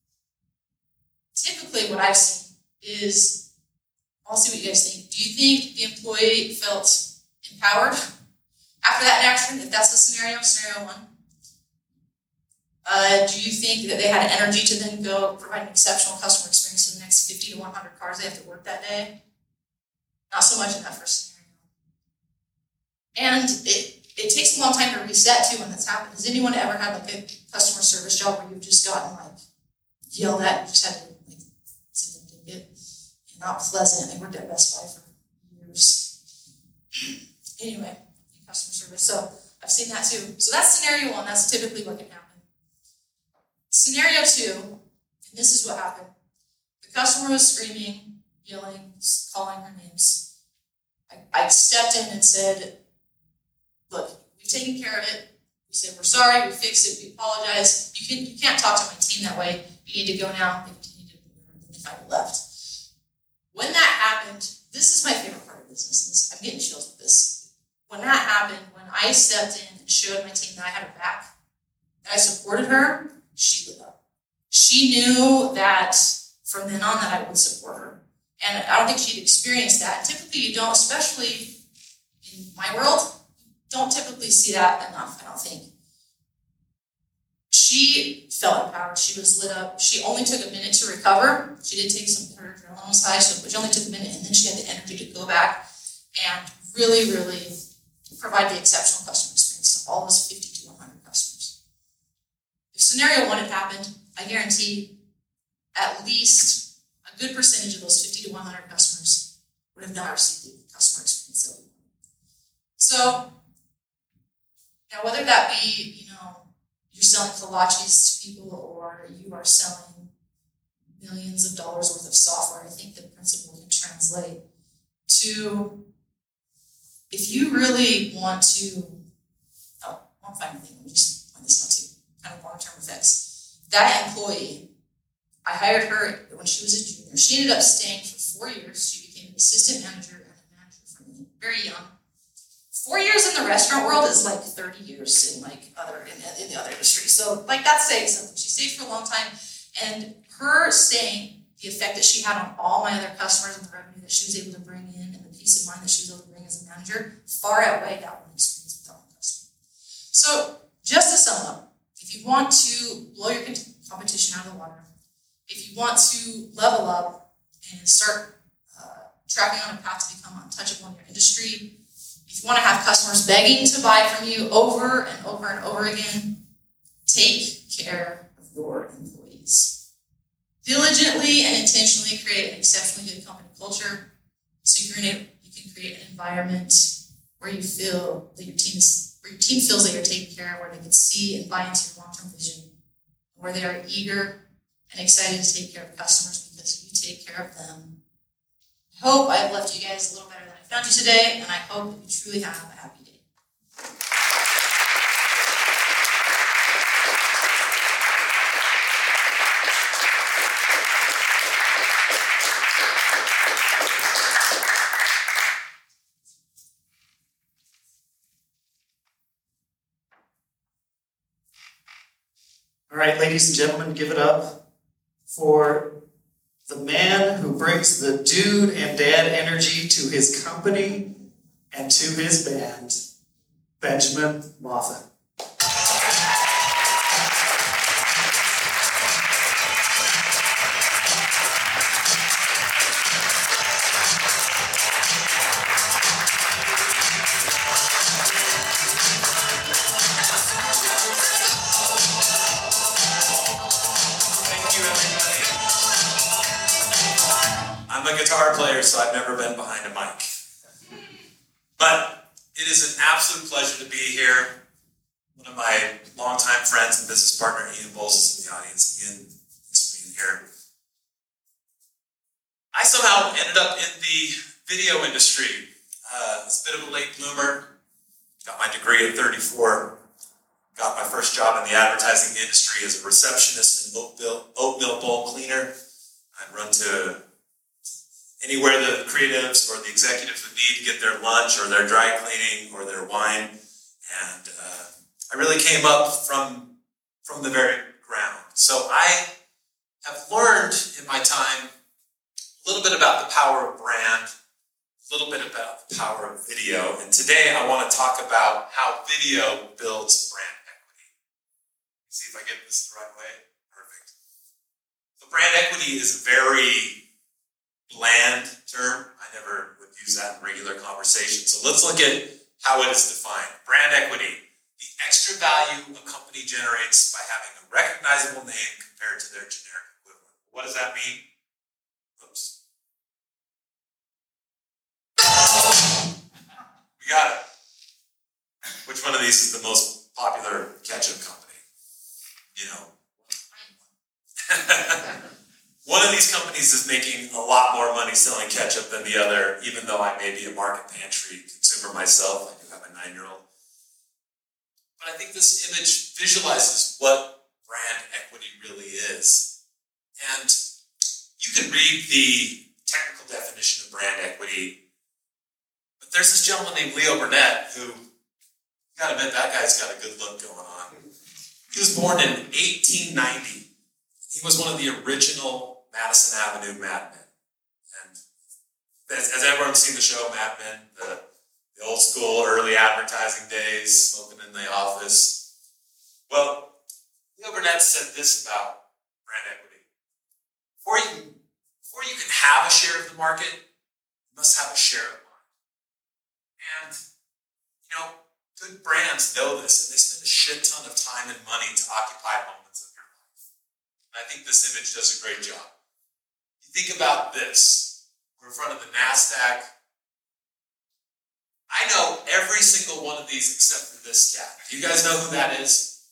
typically what I've seen is, I'll see what you guys think. Do you think the employee felt empowered after that interaction, if that's the scenario, scenario one? Uh, do you think that they had energy to then go provide an exceptional customer experience to the next fifty to one hundred cars they have to work that day? Not so much in that first scenario. And it, it takes a long time to reset too when that's happened. Has anyone ever had like a customer service job where you've just gotten like yelled at and just had to like sit there and take it? And not pleasant. I worked at Best Buy for years. Anyway, customer service. So I've seen that too. So that's scenario one. That's typically what can happen. Scenario two, and this is what happened. The customer was screaming, yelling, calling her names. I, I stepped in and said, look, we've taken care of it. We said, we're sorry, we fixed it, we apologize. You can you can't talk to my team that way. You need to go now. They continued to and they finally left. When that happened, this is my favorite part of business. This, I'm getting chills with this. When that happened, when I stepped in and showed my team that I had her back, that I supported her, she lit up. She knew that from then on that I would support her. And I don't think she'd experienced that. And typically you don't, especially in my world, don't typically see that enough, I don't think. She felt empowered. She was lit up. She only took a minute to recover. She did take some, her adrenaline was high, so she only took a minute, and then she had the energy to go back and really, really provide the exceptional customer experience to all those fifty to one hundred customers. If scenario one had happened, I guarantee at least a good percentage of those fifty to one hundred customers would have not received the customer experience that we wanted. So, now whether that be, you know, you're selling kolaches to people or you are selling millions of dollars worth of software, I think the principle can translate to if you really want to, oh, one final thing, let me just point this out too, kind of long-term effects. That employee, I hired her when she was a junior. She ended up staying for four years. She became an assistant manager and a manager for me, very young. Four years in the restaurant world is like thirty years in like other in, in the other industry. So like that's saying something. She stayed for a long time, and her staying, the effect that she had on all my other customers and the revenue that she was able to bring in and the peace of mind that she was able to bring as a manager far outweighed that one experience with that one customer. So just to sum up, if you want to blow your competition out of the water, if you want to level up and start uh, tracking on a path to become untouchable in your industry, if you want to have customers begging to buy from you over and over and over again, take care of your employees. Diligently and intentionally create an exceptionally good company culture so you can, you can create an environment where you feel that your team is, where your team feels that you're taken care of, where they can see and buy into your long-term vision, where they are eager and excited to take care of customers because you take care of them. I hope I've left you guys a little better than I found you today, and I hope that you truly have a happy day. All right, ladies and gentlemen, give it up for the man who brings the dude and dad energy to his company and to his band, Benjamin Moffat. I'm a guitar player, so I've never been behind a mic. But it is an absolute pleasure to be here. One of my longtime friends and business partner, Ian Bowles, is in the audience. Ian, thanks for being here. I somehow ended up in the video industry. Uh, I was a bit of a late bloomer. Got my degree at thirty-four. Got my first job in the advertising industry as a receptionist and oatmeal, oatmeal bowl cleaner. I'd run to anywhere the creatives or the executives would need to get their lunch or their dry cleaning or their wine. And uh, I really came up from, from the very ground. So I have learned in my time a little bit about the power of brand, a little bit about the power of video. And today I want to talk about how video builds brand equity. See if I get this the right way. Perfect. So brand equity is a very bland term. I never would use that in regular conversation. So let's look at how it is defined. Brand equity, the extra value a company generates by having a recognizable name compared to their generic equivalent. What does that mean? Oops. We got it. Which one of these is the most popular ketchup company? You know. One of these companies is making a lot more money selling ketchup than the other, even though I may be a market pantry consumer myself. I do have a nine-year-old. But I think this image visualizes what brand equity really is. And you can read the technical definition of brand equity, but there's this gentleman named Leo Burnett who, you gotta admit, that guy's got a good look going on. He was born in eighteen ninety. He was one of the original Madison Avenue Mad Men. And has, has everyone seen the show Mad Men? The, the old school early advertising days, smoking in the office. Well, Leo Burnett said this about brand equity. Before you, can, before you can have a share of the market, you must have a share of mine. And, you know, good brands know this, and they spend a shit ton of time and money to occupy moments of your life. And I think this image does a great job. You think about this. We're in front of the NASDAQ. I know every single one of these except for this cat. Do you guys know who that is?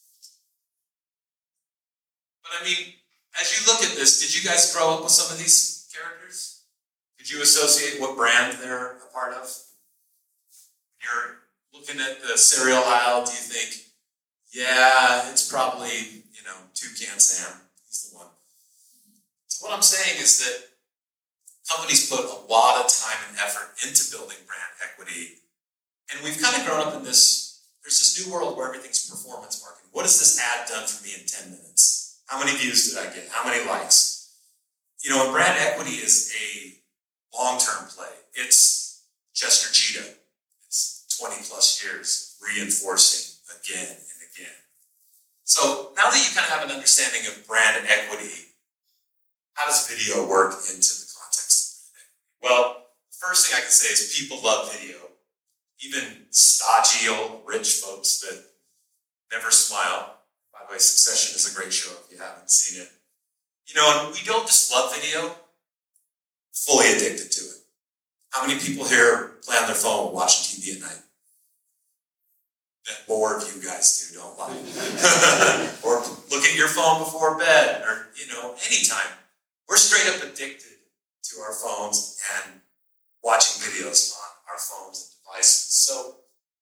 But I mean, as you look at this, did you guys grow up with some of these characters? Did you associate what brand they're a part of? You're looking at the cereal aisle, do you think, yeah, it's probably, you know, Toucan Sam. He's the one. So what I'm saying is that companies put a lot of time and effort into building brand equity. And we've kind of grown up in this, there's this new world where everything's performance marketing. What has this ad done for me in ten minutes? How many views did I get? How many likes? You know, and brand equity is a long-term play. It's Chester Cheetah. It's twenty plus years reinforcing again and again. So now that you kind of have an understanding of brand equity, how does video work into the context of brand equity? Well, the first thing I can say is people love video. Even stodgy old rich folks that never smile. By the way, Succession is a great show if you haven't seen it. You know, and we don't just love video, fully addicted to it. How many people here play on their phone watching T V at night? That more of you guys do, don't lie. Or look at your phone before bed, or, you know, anytime. We're straight up addicted to our phones and watching videos on our phones and devices. So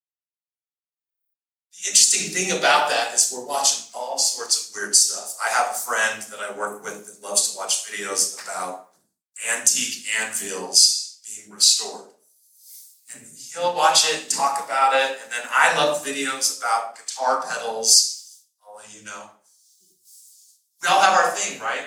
the interesting thing about that is we're watching all sorts of weird stuff. I have a friend that I work with that loves to watch videos about antique anvils being restored. And he'll watch it and talk about it, and then I love videos about guitar pedals. I'll let you know. We all have our thing, right?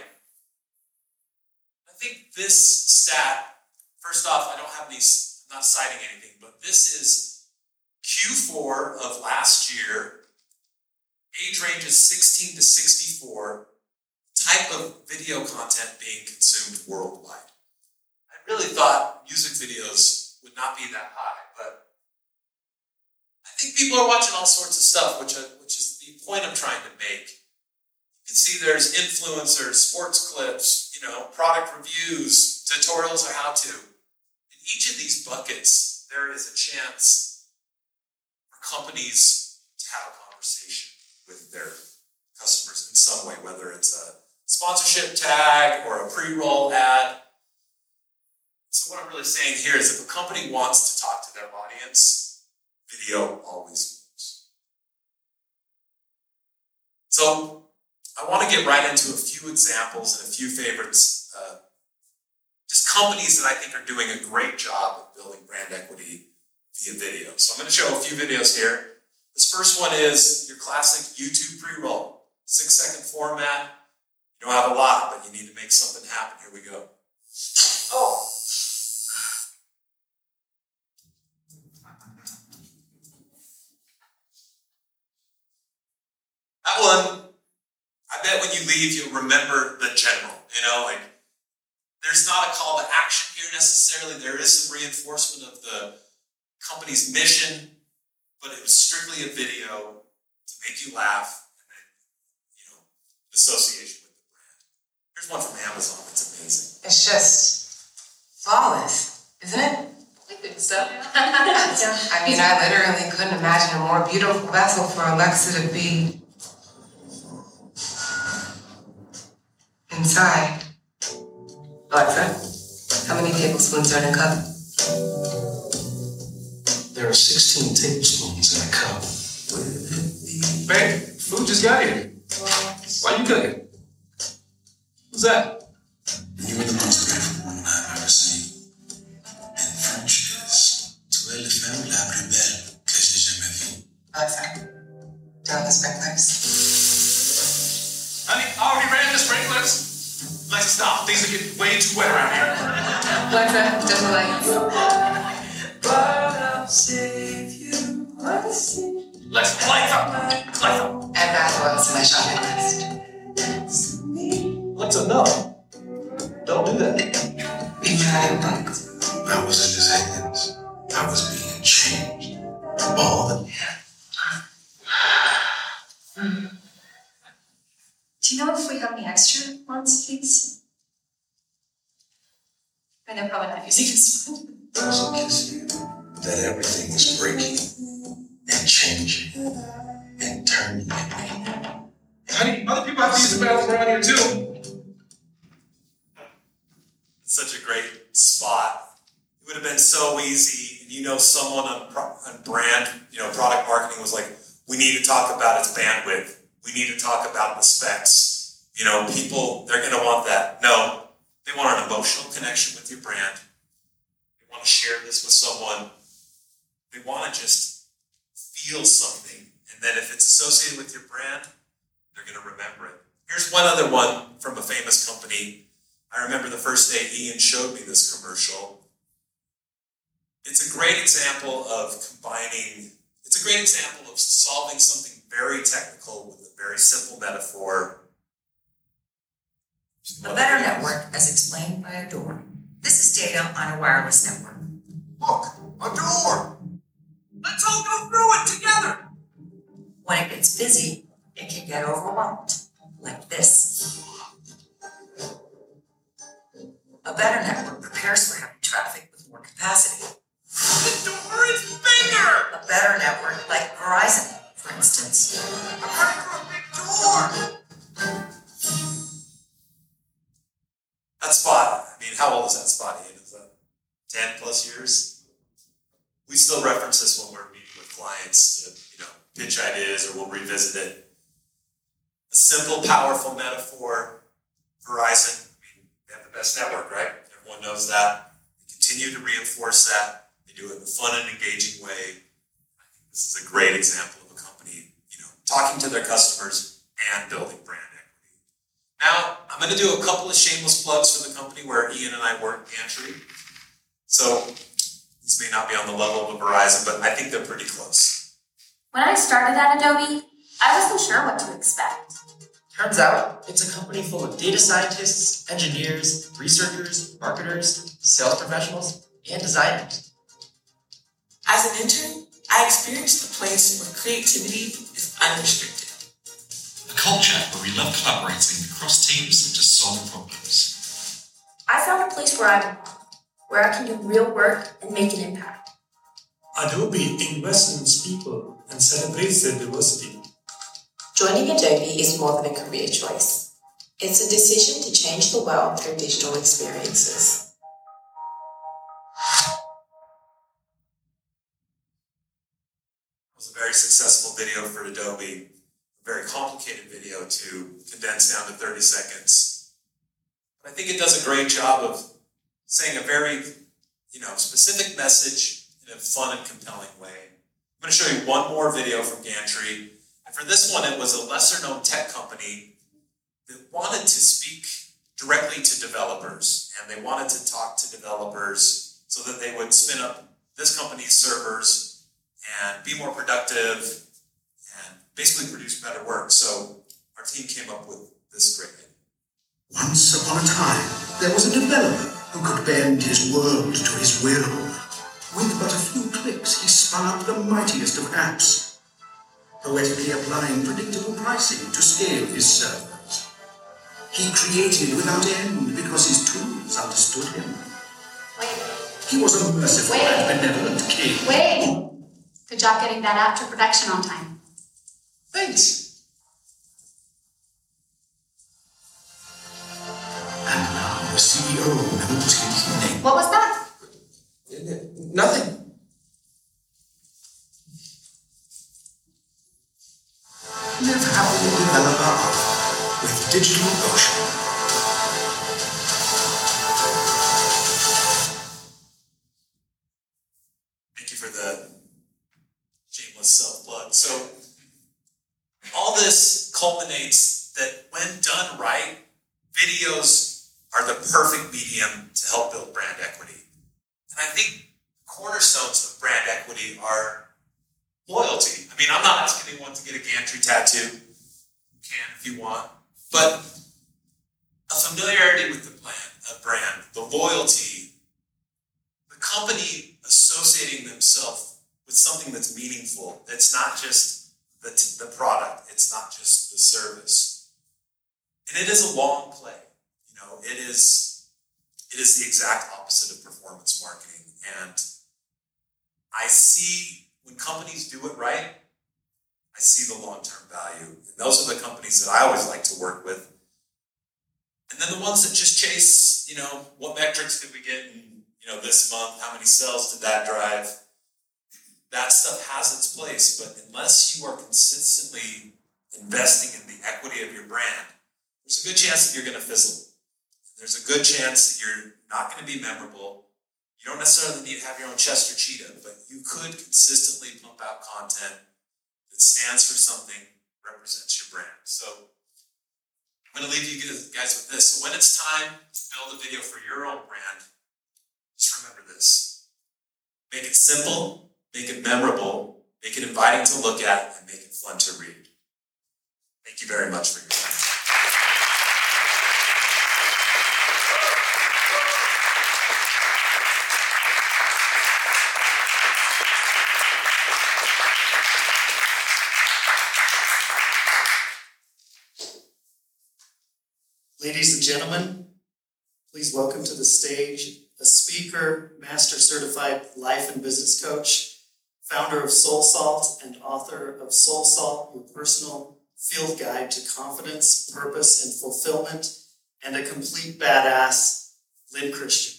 I think this stat, first off, I don't have any, I'm not citing anything, but this is Q four of last year, age range is sixteen to sixty-four, type of video content being consumed worldwide. I really thought music videos would not be that high, but I think people are watching all sorts of stuff, which, I, which is the point I'm trying to make. You can see there's influencers, sports clips, you know, product reviews, tutorials on how to. In each of these buckets, there is a chance for companies to have a conversation with their customers in some way, whether it's a sponsorship tag or a pre-roll ad. So what I'm really saying here is if a company wants to talk to their audience, video always works. So I want to get right into a few examples and a few favorites, uh, just companies that I think are doing a great job of building brand equity via video. So I'm going to show a few videos here. This first one is your classic YouTube pre-roll, six second format. You don't have a lot, but you need to make something happen. Here we go. Oh. That one leave, you'll remember the general, you know, like, there's not a call to action here necessarily. There is some reinforcement of the company's mission, but it was strictly a video to make you laugh and then, you know, association with the brand. Here's one from Amazon. It's amazing. It's just flawless, isn't it? I think so. I mean, I literally couldn't imagine a more beautiful vessel for Alexa to be inside. Alexa, how many tablespoons are in a cup? There are sixteen tablespoons in a cup. Babe, food just got here. Why you cooking? What's that? You were the most beautiful woman I've ever seen. And French is tu es la femme la plus belle que j'ai jamais vue. Alexa, turn on the sprinklers. Honey, I already ran the sprinklers. Alexa, stop. Things are getting way too wet around here. Alexa, dim the lights. Let's lights up. Lights up. Add bath oils to my shopping list. Alexa, no. Don't do that. Be my book. I was in his hands. I was being changed. All the Do you know if we have any extra ones, please? I know probably not using this one. I was kiss you that everything was breaking and changing and turning in me. Honey, other people have to use the bathroom around here too. It's such a great spot. It would have been so easy, and you know, someone on, pro- on brand, you know, product marketing was like, we need to talk about its bandwidth. We need to talk about the specs. You know, people, they're going to want that. No, they want an emotional connection with your brand. They want to share this with someone. They want to just feel something. And then if it's associated with your brand, they're going to remember it. Here's one other one from a famous company. I remember the first day Ian showed me this commercial. It's a great example of combining, it's a great example of solving something very technical with a very simple metaphor. A better network, as explained by a door. This is data on a wireless network. Look, a door! Let's all go through it together! When it gets busy, it can get overwhelmed, like this. A better network prepares for heavy traffic with more capacity. The door is bigger! A better network, like Verizon, for instance. I'm ready for a big door! That spot, I mean, how old is that spot, Ian? Is that ten plus years? We still reference this when we're meeting with clients to, you know, pitch ideas, or we'll revisit it. A simple, powerful metaphor. Verizon, I mean, they have the best network, right? Everyone knows that. They continue to reinforce that. They do it in a fun and engaging way. I think this is a great example of a company, you know, talking to their customers and building brand equity. Now, I'm going to do a couple of shameless plugs for the company where Ian and I work, Gantry. So these may not be on the level of a Verizon, but I think they're pretty close. When I started at Adobe, I wasn't sure what to expect. Turns out, it's a company full of data scientists, engineers, researchers, marketers, sales professionals, and designers. As an intern, I experienced a place where creativity is unrestricted. A culture where we love collaborating across teams to solve problems. I found a place where I belong, where I can do real work and make an impact. Adobe invests in its people and celebrates their diversity. Joining Adobe is more than a career choice. It's a decision to change the world through digital experiences. It was a very successful video for Adobe, a very complicated video to condense down to thirty seconds. But I think it does a great job of saying a very, you know, specific message in a fun and compelling way. I'm going to show you one more video from Gantry. And for this one, it was a lesser-known tech company that wanted to speak directly to developers, and they wanted to talk to developers so that they would spin up this company's servers and be more productive and basically produce better work. So our team came up with this great idea. Once upon a time, there was a developer who could bend his world to his will. With but a few clicks, he spun up the mightiest of apps, poetically applying predictable pricing to scale his servers. He created without end because his tools understood him. Wait. He was a merciful Wait. and benevolent king. Wait! Good job getting that app to production on time. Thanks. And now the C E O knows his name. What was that? Nothing. Live happily developer on with DigitalOcean. Thank you for the shameless self-plug. So, all this culminates that when done right, videos are the perfect medium to help build brand equity. And I think cornerstones of brand equity are loyalty. I mean, I'm not asking anyone to get a gantry tattoo. You can if you want. But a familiarity with the brand, a brand, the loyalty, the company associating themselves with something that's meaningful. It's not just the, the product. It's not just the service. And it is a long play. You know, it is it is the exact opposite of performance marketing. And I see when companies do it right, I see the long-term value. And those are the companies that I always like to work with. And then the ones that just chase, you know, what metrics did we get in, you know, this month? How many sales did that drive? That stuff has its place, but unless you are consistently investing in the equity of your brand, there's a good chance that you're going to fizzle. There's a good chance that you're not going to be memorable. You don't necessarily need to have your own Chester Cheetah, but you could consistently pump out content that stands for something, represents your brand. So I'm going to leave you guys with this. So when it's time to build a video for your own brand, just remember this. Make it simple, make it memorable, make it inviting to look at, and make it fun to read. Thank you very much for your time. Ladies and gentlemen, please welcome to the stage a speaker, master certified life and business coach, founder of Soul Salt and author of Soul Salt, your personal field guide to confidence, purpose, and fulfillment, and a complete badass, Lynn Christian.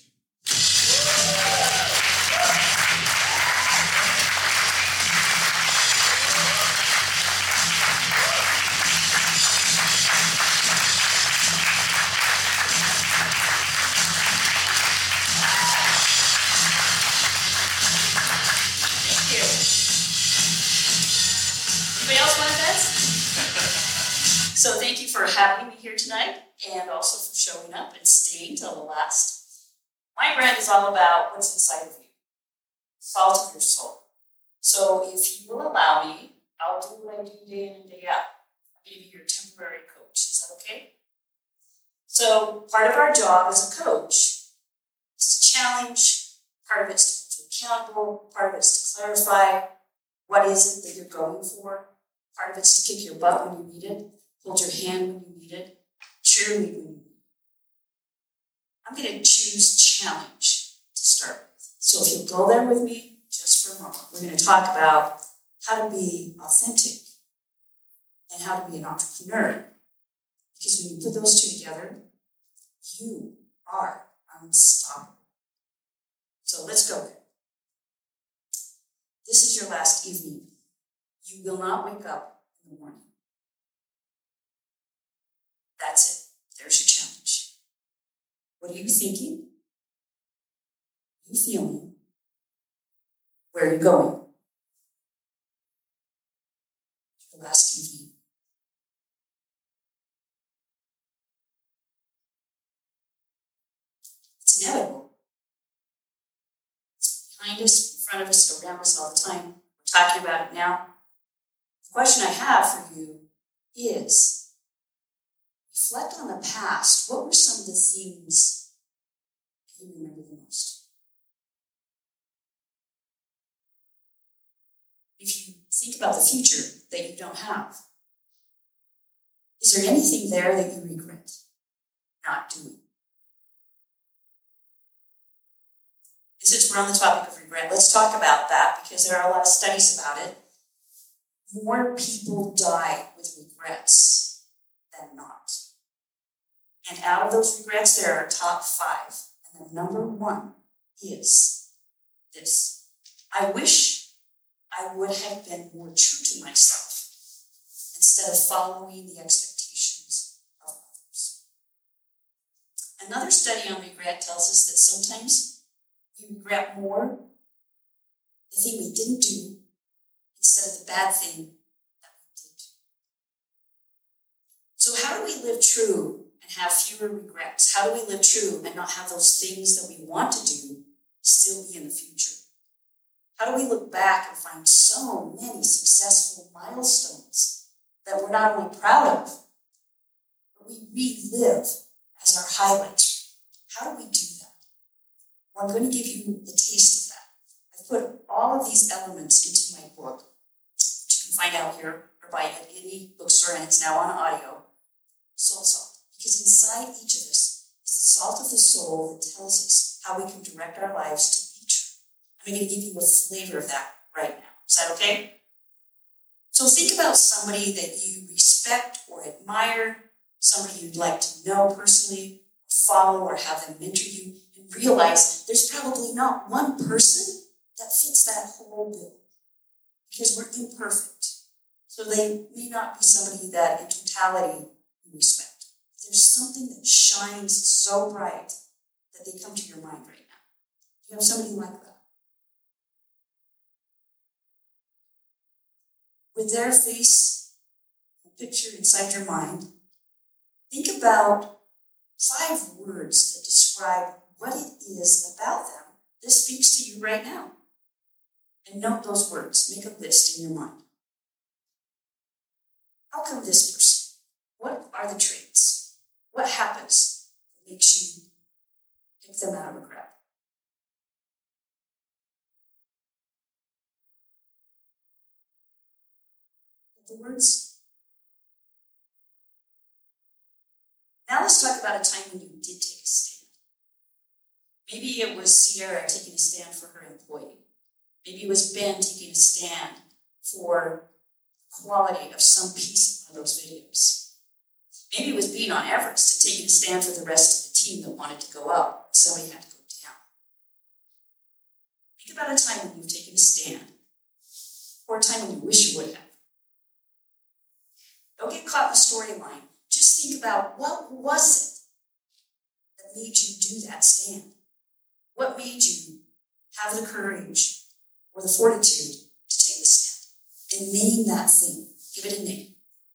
So thank you for having me here tonight and also for showing up and staying till the last. My brand is all about what's inside of you, salt of your soul. So if you will allow me, I'll do what I do day in and day out. I'm going to be your temporary coach. Is that okay? So part of our job as a coach is to challenge, part of it is to hold you accountable, part of it is to clarify what is it that you're going for, part of it's to kick your butt when you need it, hold your hand when you need it, cheerlead when you need it. I'm going to choose challenge to start with. So if you'll go there with me just for a moment, we're going to talk about how to be authentic and how to be an entrepreneur. Because when you put those two together, you are unstoppable. So let's go there. This is your last evening. You will not wake up in the morning. That's it. There's your challenge. What are you thinking? What are you feeling? Where are you going? It's your last evening. It's inevitable. It's behind us, in front of us, around us all the time. We're talking about it now. The question I have for you is, you reflect on the past, what were some of the things that you remember the most? If you think about the future that you don't have, is there anything there that you regret not doing? And since we're on the topic of regret, let's talk about that because there are a lot of studies about it. More people die with regrets than not. And out of those regrets, there are top five. And the number one is this. I wish I would have been more true to myself instead of following the expectations of others. Another study on regret tells us that sometimes we regret more the thing we didn't do instead of the bad thing that we did. So how do we live true and have fewer regrets? How do we live true and not have those things that we want to do still be in the future? How do we look back and find so many successful milestones that we're not only proud of, but we relive as our highlights? How do we do that? Well, I'm going to give you a taste of that. I've put all of these elements into my book, which you can find out here or buy at any bookstore, and it's now on audio, Soul Salt. Because inside each of us is the salt of the soul that tells us how we can direct our lives to be true. I'm going to give you a flavor of that right now. Is that okay? So think about somebody that you respect or admire, somebody you'd like to know personally, follow or have them mentor you, and realize there's probably not one person that fits that whole bill because we're imperfect. So they may not be somebody that in totality you respect. There's something that shines so bright that they come to your mind right now. Do you have somebody like that? With their face, a picture inside your mind, think about five words that describe what it is about them that speaks to you right now. And note those words. Make a list in your mind. How come this person? What are the traits? What happens that makes you pick them out of a crowd? The words. Now let's talk about a time when you did take a stand. Maybe it was Sierra taking a stand for her employee. Maybe it was Ben taking a stand for the quality of some piece of one of those videos. Maybe it was being on Everest and taking a stand for the rest of the team that wanted to go up and somebody had to go down. Think about a time when you've taken a stand or a time when you wish you would have. Don't get caught in the storyline. Just think about what was it that made you do that stand? What made you have the courage or the fortitude to take the stand? And name that thing. Give it a name.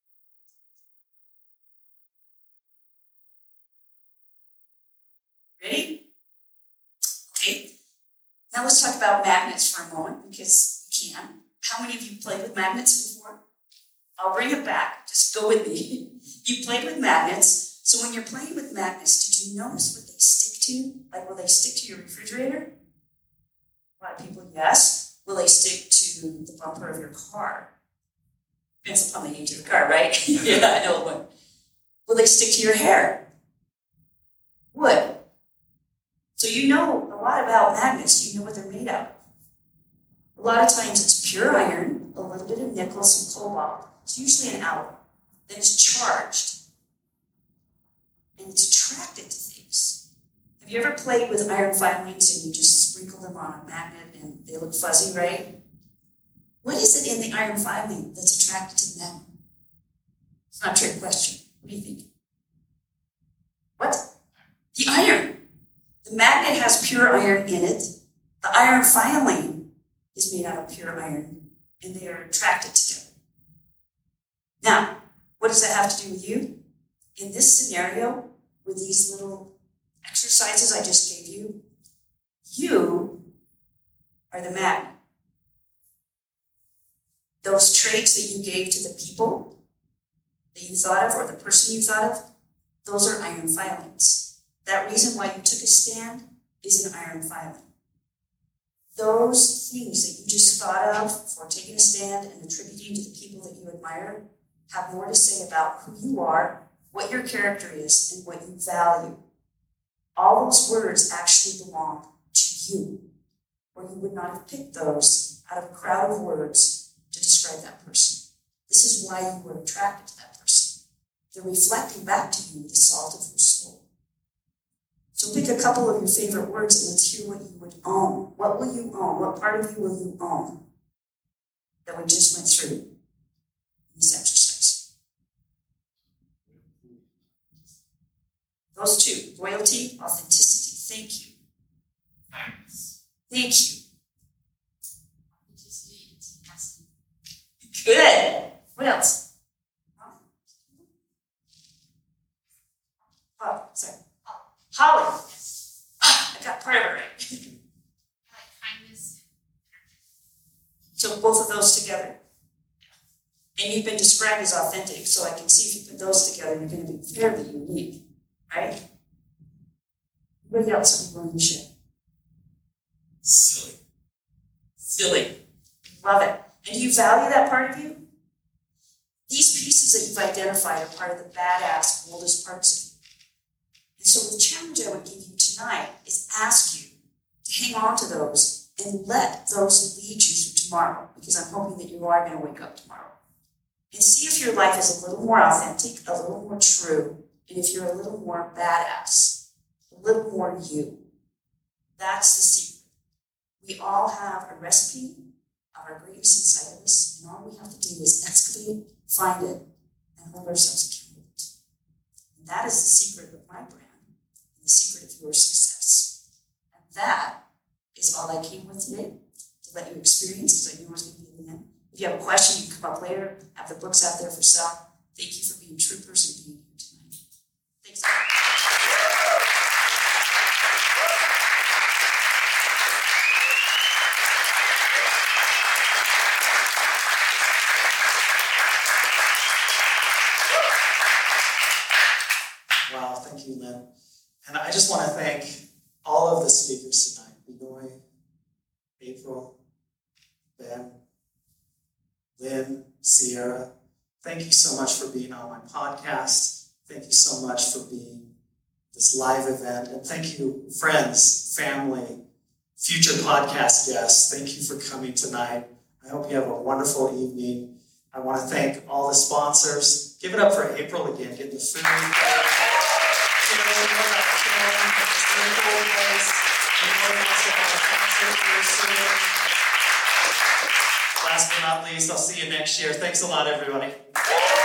Ready? Okay. Now let's talk about magnets for a moment because you can. How many of you played with magnets before? I'll bring it back. Just go with me. You played with magnets. So when you're playing with magnets, did you notice what they stick to? Like, will they stick to your refrigerator? A lot of people, yes. Will they stick to the bumper of your car? Depends upon the age of the car, right? Yeah, I know one. Will they stick to your hair? Wood. So you know a lot about magnets. You know what they're made out of. A lot of times it's pure iron, a little bit of nickel, some cobalt. It's usually an alloy. Then it's charged. And it's attracted to things. Have you ever played with iron filings and you just sprinkle them on a magnet and they look fuzzy, right? What is it in the iron filing that's attracted to them? It's not a trick question. What do you think? What? The iron. The magnet has pure iron in it. The iron filing is made out of pure iron, and they are attracted together. Now, what does that have to do with you? In this scenario, with these little exercises I just gave you, you are the magnet. Those traits that you gave to the people that you thought of or the person you thought of, those are iron filings. That reason why you took a stand is an iron filing. Those things that you just thought of for taking a stand and attributing to the people that you admire have more to say about who you are, what your character is, and what you value. All those words actually belong to you, or you would not have picked those out of a crowd of words to describe that person. This is why you were attracted to that person. They're reflecting back to you the salt of your soul. So pick a couple of your favorite words and let's hear what you would own. What will you own? What part of you will you own that we just went through in this exercise? Those two, loyalty, authenticity. Thank you. Kindness. Thank you. Good. What else? Oh, sorry. Holly. Ah, I got part of it right. Kindness. So both of those together. And you've been described as authentic, so I can see if you put those together, you're going to be fairly unique, right? What else are you going to share? Silly. Silly. Love it. And do you value that part of you? These pieces that you've identified are part of the badass, boldest parts of you. And so the challenge I would give you tonight is ask you to hang on to those and let those lead you through tomorrow, because I'm hoping that you are going to wake up tomorrow. And see if your life is a little more authentic, a little more true, and if you're a little more badass, a little more you. That's the secret. We all have a recipe of our greatness inside of us, and all we have to do is excavate, find it, and hold ourselves accountable to it. And that is the secret of my brand, and the secret of your success. And that is all I came with today, to let you experience, because I knew I was going to be in the end. If you have a question, you can come up later, have the books out there for sale. Thank you for being troopers and being here tonight. Thanks. Wow, thank you, Lynn. And I just want to thank all of the speakers tonight. Benoy, April, Ben, Lynn, Sierra. Thank you so much for being on my podcast. Thank you so much for being this live event. And thank you, friends, family, future podcast guests. Thank you for coming tonight. I hope you have a wonderful evening. I want to thank all the sponsors. Give it up for April again, getting the food. Last but not least, I'll see you next year. Thanks a lot, everybody.